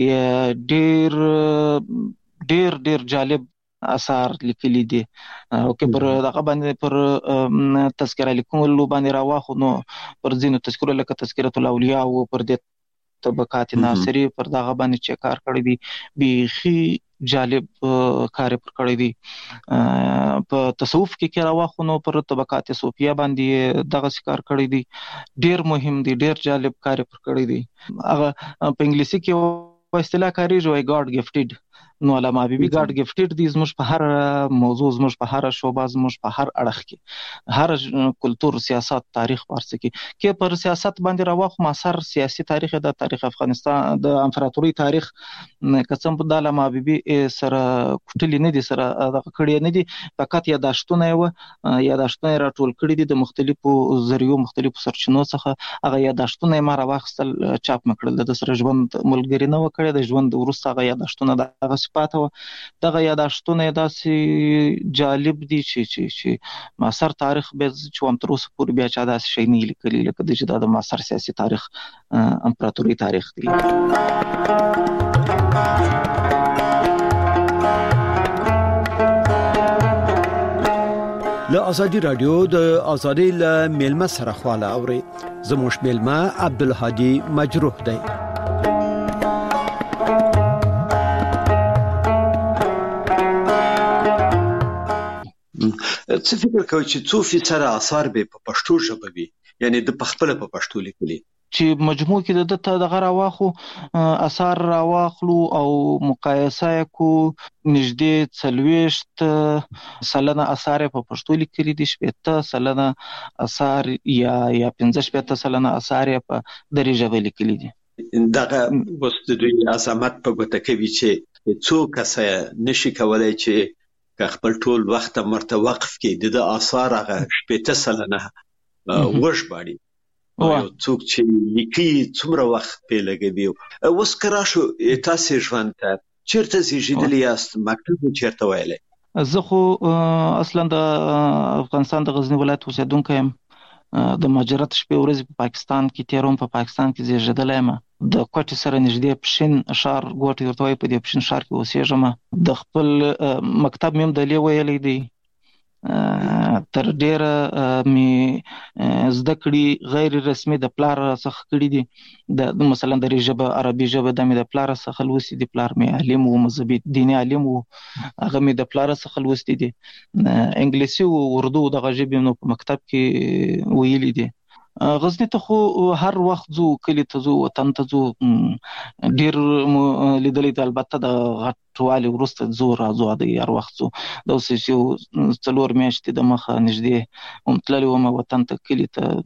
ډېر جالب اثار لیکلي دي او کې پر دغه باندې پر تذکرہ لیکلو باندې راواخو نو پر ځینو تذکرو لکه تذکرۃ الاولیاء او پر د طبقات ناصری پر دغه باندې چې کار کړی دی بيخي جالب کار پر کړی دی. په تصوف کې راواخو نو پر طبقات صوفیه باندې دغه کار کړی دی ډېر مهم دی ډېر جالب کار پر کړی دی. هغه په انګلیسي کې په اصطلاح کاریږي وای ګاډ گفټډ نو علامه حبیبي ګاډ گفټډ دي زموږ په هر موضوع زموږ په هر شوبه زموږ په هر اړخ کې هر کلتور سیاست تاریخ ورڅ کې پر سیاست باندې راواخو معاصر سیاسي تاریخ د تاریخ افغانستان د امپراتوري تاریخ قسم په علامه حبیبي سره کوټلی نه دي سره د کړي نه دي فقط یاداشتونه راټول کړي دي د مختلفو ذریعو مختلفو سرچینو څخه هغه یاداشتونه ما راوخستل چاپ مکړل د سره ژوند ملګری نه وکړي د ژوند ورسته هغه یاداشتونه دغه پاتو دغه یاداشتونه داسې جالب دي چې معاصر تاریخ به چې هم تر اوسه پورې بیا چا داسې شي نه لیکلي لکه د چې د معاصر سیاسي تاریخ امپراتوري تاریخ دی. له ازادي رادیو د ازادي له میلمه سره خواله اوري زموږ میلمه عبدالهادي مجروح دی. څه فکر کوي چې څو فیصد آثار به په پښتو ژبه وي یعنی د خپل په پښتو لیکلي؟ چې مجموع کې د دغه راواخو اثار راواخلو او مقایسه کو نږدې 40% اثار په پښتو لیکلي دي، 70% اثار یا 15% اثار په دري ژبه لیکلي دي. دغه اوس د دوی عظمت په ګوته کوي چې څوک نشي کولای چې خپل ټول وخت مرته وقف کړي د اثار هغه 70% وژباړي. یو څوک چې لیکي څومره وخت په لګوي. اوس کرا شو تاسو ژوند ته چیرته زیږیدلی یاست؟ مکتب چیرته ویلې؟ زه خو اصلا د افغانستان د غزنی ولایت اوسیدونکی یم. د مهاجرت شپې ورځې په پاکستان کې تیروم. په پاکستان کې زیږیدلی یم. د کوټې سره نږدې پښین ښار ګوټ ورته وایي، په دې پښین ښار کې اوسېږم. د خپل مکتب مې هم د لې ویلی دی. تر ډیره می زده کړې غیر رسمي د پلار څخه کړې دي. د مثلا دري ژبه، عربي ژبه د می د پلار څخه لوستې دي. پلار می عالم و، مذهبي دیني عالم و، هغه می د پلار څخه لوستې دي. انګلیسي او اردو دغه ژبې نو په مکتب کې ویلي دي. غزنی ته خو هر وخت ځو، کلی ته ځو، وطن ته ځو. ډیر لیدلې ده، البته د غټوالي وروسته ځو راځو دی هر وخت ځو. د اوس یو 4 میاشتې د مخه نږدې تللی وم وطن ته، کلی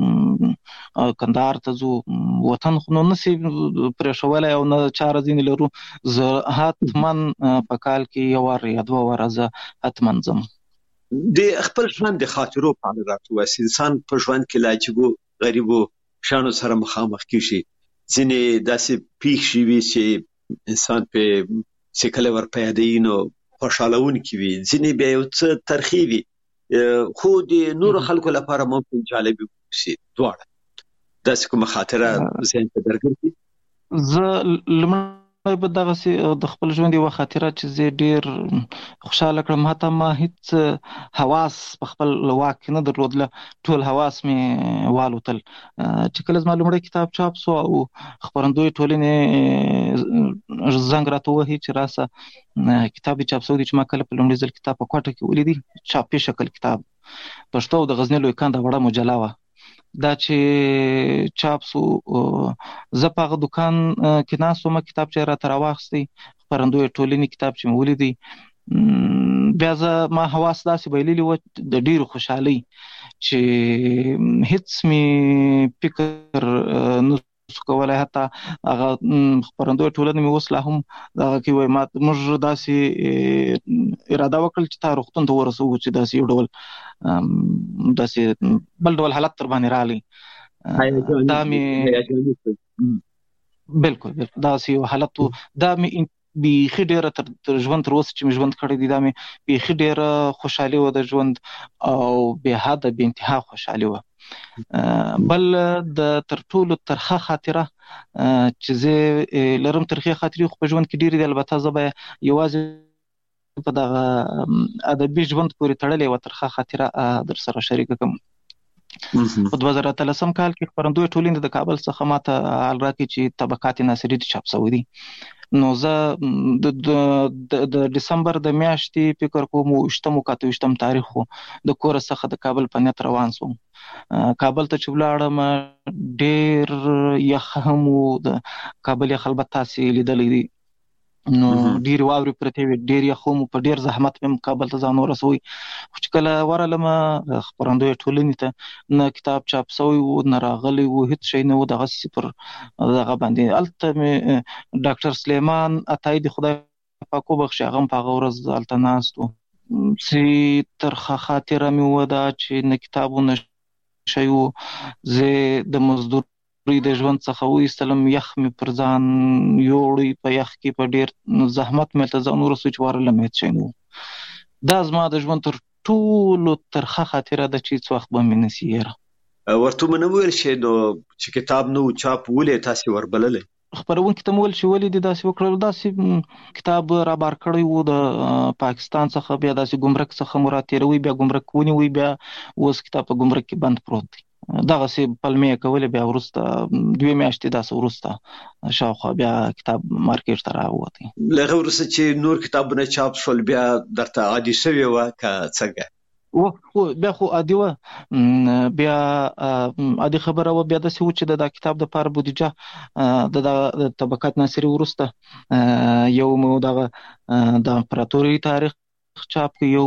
ته کندهار ته ځو. وطن خو نو نسي پرېښولی او نه چاره ځینې لرو. زه حتما په کال کې 1 وار یا 2 واره زه حتما ځم. د خپل ژوند د خاطرو په اړه راته انسان په ژوند کې لاجبو غریبو شانو سره مخامخ کیږي. ځینې داسې پیښې وي چې انسان په سکله ور پیدا نو خوشالهونکي وي، ځینې بیا یو څه ترخی وي، خو د نور خلکو لپاره ممکن جالب وي. دواړه داسې کومه خاطره ذهن ته درګرځي؟ زه به دغه د خپل ژوند یو خاطره چې زه ډیر خوشاله کړم. حتی ما هیڅ حواس په خپل واک نه درلودل، ټول حواس مې والوتل. چې کله زما لومړی کتاب چاپ سو او خپرندوی ټولنې زنګ راته وهي چې راسه کتاب چاپ سو دي، چې ما کله په لومړي ځل کتاب په کوټه کې ولیدی، چاپي شکل کتاب پښتو د غزنی لوی کاند وړه مجله وه. دا چې چاپ سو زه په هغه دکان کې ناست وم، کتاب چې راته راواخیستی، خپرندوی ټولنې کتاب چې مې ولیدی. بیا زه ما حواس داسې بایللي وه د ډېرو خوشحالۍ چې هیڅ مې فکر نسو کولی. حتی هغه خپرندوی ټولنې مې اوس لا هم دغه کې وایي موږ داسې اراده وکړل چې تا روغتون ته ورسوو چې داسې یو ډول داسې بل ډول حالت در باندې راغلی. دا مې بالکل داسې یو حالت و. دا مې بیخي ډېره تر ژوند تر اوسه چې مې ژوند کړی دی، دا مې بیخي ډېره خوشحالي وه د ژوند، او بې حده بې انتها خوشحالي وه. بل د تر ټولو ترخه خاطره چې زه لرم، ترخې خاطرې خو په ژوند کې ډېرې دي، البته زه به یوازې په دغه ادبي ژوند پورې تړلې یوه ترخه خاطره در سره شریکه کړم. په 2013 کال کې خپرندوی ټولنې د کابل څخه ماته حال راکړي چې طبقات ناصري چاپ شوی دي. نو زه د ډسمبر د میاشتې فکر کوم 28 تاریخ د کور څخه د کابل په نیت روان سوم. کابل ته چې ولاړم ډېر یخ هم و، د کابل یخ البته تاسې لیدلی دی، نو ډېرې واورې پرتې وې، ډېر یخ هم په ډېر زحمت مې کابل ته ځان ورسوی. خو چې کله ورغلم خپرندوی ټولنې ته، نه کتاب چاپ سوی و، نه راغلی و، هېڅ شی نه و، دغسې پر دغه باندې. هلته مې ډاکټر سلیمان عطایي د خدای پاک وبخښي، هغه هم په هغه ورځ هلته ناست و. چې ترخه خاطره مې وه دا چې نه کتاب و نه شی و. زه د مزدور د ژوند څخه وایستلم، یخ مې پر ځان یوړی، په یخ کې په ډېر زحمت مې ته ځان ورسوی چې ورغلم هېڅ شی نه و. دا زما د ژوند تر ټولو ترخه خاطره ده چې هېڅ وخت به مې نسي هېره. ورته مې نه ویل چې نو چې کتاب نه و چاپ ولې تاسې وربللی؟ خپرونکي ته مې ویل چې ولې دې داسې وکړل. داسې کتاب رابار کړی و د پاکستان څخه، بیا داسې ګمرک څخه مو راتېروي، بیا ګمرک ونیوي، بیا اوس کتاب په ګمرک کې بند پروت دی. دغسې پلمې کولې. بیا وروسته 2 میاشتې داسې وروسته شاوخوا بیا کتاب مارکیټ ته راووتی. له هغه وروسته چې نور کتابونه چاپ شول، بیا درته عادي شوې وه که څنګه؟ او بیا خو عادي و بیا عادي خبره و بیا د څه و چې د کتاب د پاره بودیجه د طبقات ناصری ورسته یو مو د امپراتوري تاریخ چاپ یو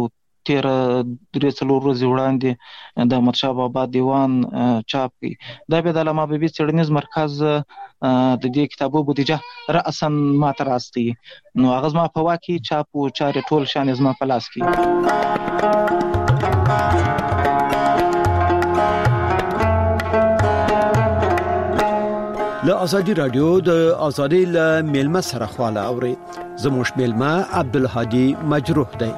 13 ورځې وړاندې د احمدشاه بابا دیوان چاپ کړي دا به د علامه حبیبي څېړنیز مرکز د دې کتابو بودیجه رأساً ما ته راستي نو هغه زما په واک کې چاپ او چارې ټول شان زما په لاس کې له ازادي رادیو د ازادي له میلمه سره خواله اوري زموږ میلمه عبدالهادي مجروح دی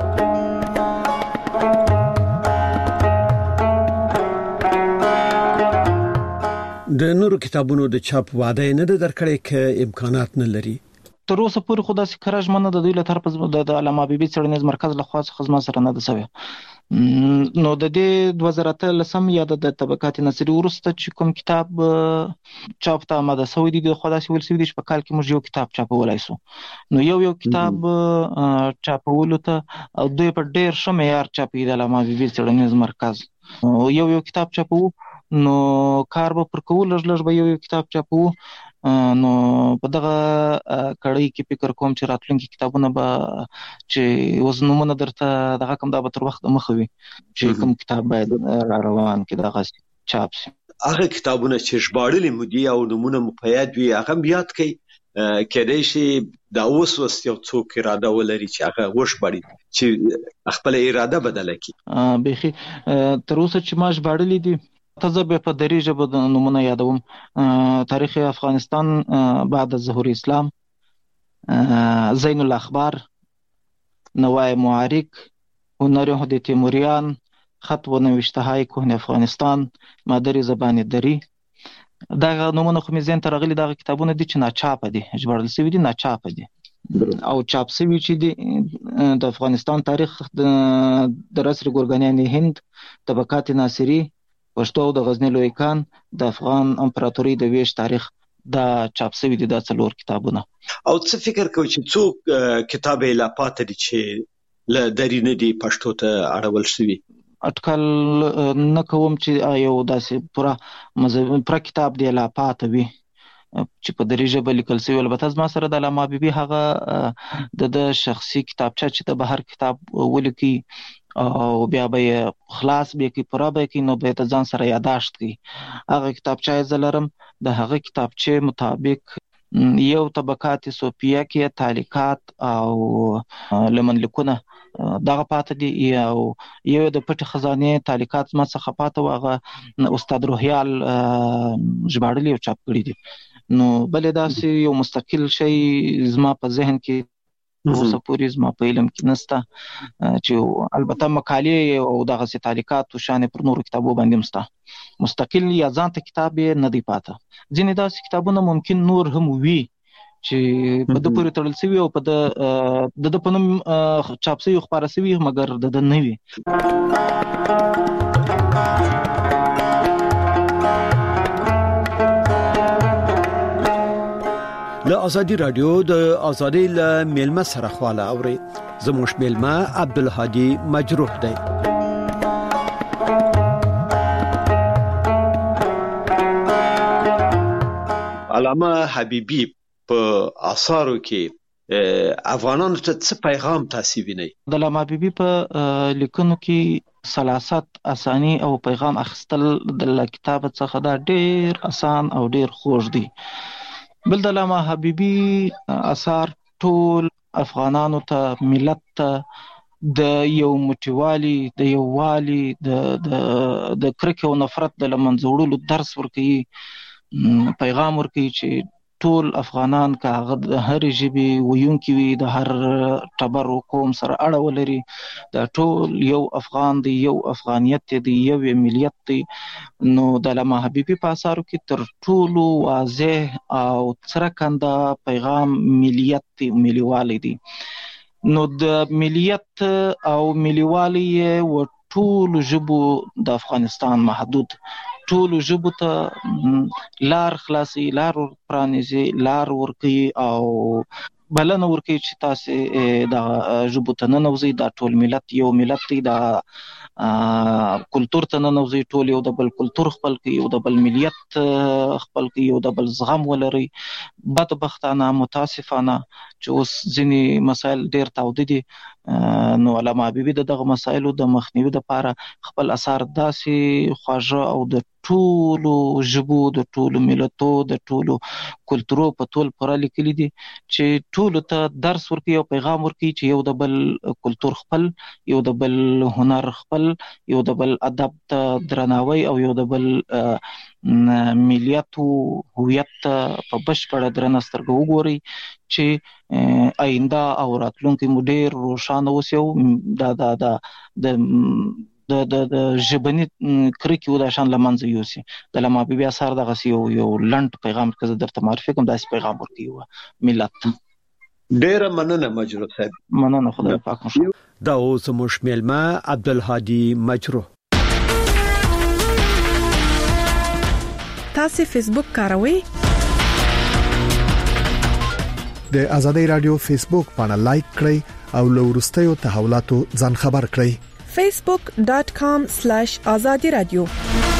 د نورو کتابونو د چاپ وعده نه درکړې ک امکانات نه لري تر اوسه پورې خو داسې کراج منه د دوی له طرفه د علامه حبیبي څېړنیز مرکز له خوا څخه زما سره نه ده سوی نو د دې 2013 یا د طبقات ناصری ورسته چې کوم کتاب چاپ ته آماده شوی دی خو داسې ول شوی دی چې په کال کې موږ یو کتاب چاپولای سو نو یو کتاب چاپولو ته دوی په ډیر ښه معیار چاپی د علامه حبیبي څېړنیز مرکز یو کتاب چاپو نو کار به پر کول لږ به یو کتاب چاپو نو په دغه کړی کې فکر کوم چې راتلونکي کتابونه به چې وزنونه درته دغه کوم دا به تر وخت مخوي چې کوم کتاب باید روان کې دغه چاپ شي هغه کتابونه چې ژباړلې مودي او نمونه مپیاد وي هغه بیات کوي کېدای شي دا اوس یو څوک اراده ولري چې هغه وشبړي چې خپل اراده بدله کړي بيخي تر اوسه چې ما ژباړلې دي تزه په دری ژبه د نمونه یادوم تاریخ افغانستان بعد ظهور اسلام زین الاخبار نوای معارک هنر هدی تیموریان خط و نوشته های کهن افغانستان مادری زبان دری دا نمونه خو مې ځین ترغلي دا کتابونه دي چې ناچاپ دي ژباړل شوی دي ناچاپ دي او چاپ شوی چې دي د افغانستان تاریخ د رسر ګورګانیان هند طبقات ناصری پښتو د غزنی لوی کان د افغان امپراتوري د ویش تاریخ دا چاپ شوی دي د څلور کتابونه او څه فکر کوي چې څوک کتاب لا پاتې دي چې ل درې نه دي پښتو ته اړول شوی اټکل نه کوم چې یو داسې پورا کتاب دی لا پاتې وي چې په درې ژبه لیکل شوی البته زما سره د علامه حبیبي هغه د شخصي کتابچه چې د بهر کتاب ولیکي او بیا به خلاص به کی پورا به کی نو به ته ځان سره یاداشت کی هغه کتابچه زلرم د هغه کتابچه مطابق یو طبقات صوفیه کې تعلیقات او لمن لیکونه دغه پاتې دي یو د پټ خزانه تعلیقات ما څخه پاتې واغه استاد روحیال ژباړلی او چاپ کړی دي نو بلې داسې یو مستقل شی زما په ذهن کې اوسه پورې زما په علم کې نسته چې البته مقالې او دغه تعلیقات او شان پر نورو کتابو باندې مسته مستقل یا ځانته کتاب نه دی پاته ځینې داسې کتابونه ممکن نور هم وي چې په د پورې تړل شوی او په د پنوم چاپ شوی خبره شوی مګر د نه وي له ازادي رادیو د ازادي له میلمه سره خواله اوري زموږ میلمه عبدالهادي مجروح دی علامه حبیبي په آثارو کې افغانانو ته څه پیغام تاسو وینئ د علامه حبیبي په لیکنو کې سلاست اسانی او پیغام اخستل د کتاب څخه دا ډیر اسان او ډیر خوږ دي بل د علامه حبیبي اثار ټول افغانانو ته ملت ته د یو موټیوالي د یو والی د کرکه او نفرت د لمنځه وړلو درس ورکوي پیغام ورکوي چې ټول افغانان که هغه د هر ژبې ویونکي وي د هر ټبر او قوم سره اړه ولري دا ټول یو افغان دی یو افغانیت دی یو ملیت دی نو د علامه حبیبي په اثارو کې تر ټولو واضح او څرګند پیغام ملیت دی ملیوالی دی نو د ملیت او ملیوالی و ټول ژبو د افغانستان محدود ټول ژبو ته لار خلاصي لار پرانیزي لار ورکي او بلنه ورکړي چې تاسو د ژبو ته ننوځئ. دا ټول ملت یو ملت دی، دا کلچر ته ننوځئ، ټول یو د بل کلچر خپل کوي، یو د بل ملیت خپل کوي، یو د بل زغم ولري. بدبختانه متاسفانه چې اوس ځینې مسایل ډېر تاوده دي، نو علامه حبیبي دغه مسایلو د مخنیوي لپاره خپل اثار داسې خواږه او د ټولو ژبو، د ټولو ملتو، د ټولو کلتورو په ټول پوره لیکلي دي چې ټولو ته درس ورکړي او پیغام ورکړي چې یو د بل کلتور خپل، یو د بل هنر خپل، یو د بل ادب ته درناوی او یو د بل ملیت او هویت په بشپړه درنه سترګه وګوري چې آینده او راتلونکي مو ډېر روښانه اوسي او د ژبني کرکې و د شان لمنځه یوسي. د علامه حبیبي اثار دغه یو لنډ پیغام که درته معرفي کوم، داسې پیغام ورکوي ملت. ډېره مننه مجروح صاحب. مننه، خدای پاک مو شه. دا اوس موږ ملما عبدالهادي مجروح. تاسو فیسبوک کاروئ؟ د آزادۍ رادیو فیسبوک باندې لایک کړئ او له وروستیو تحولاتو ځان خبر کړئ. facebook.com/azadi radio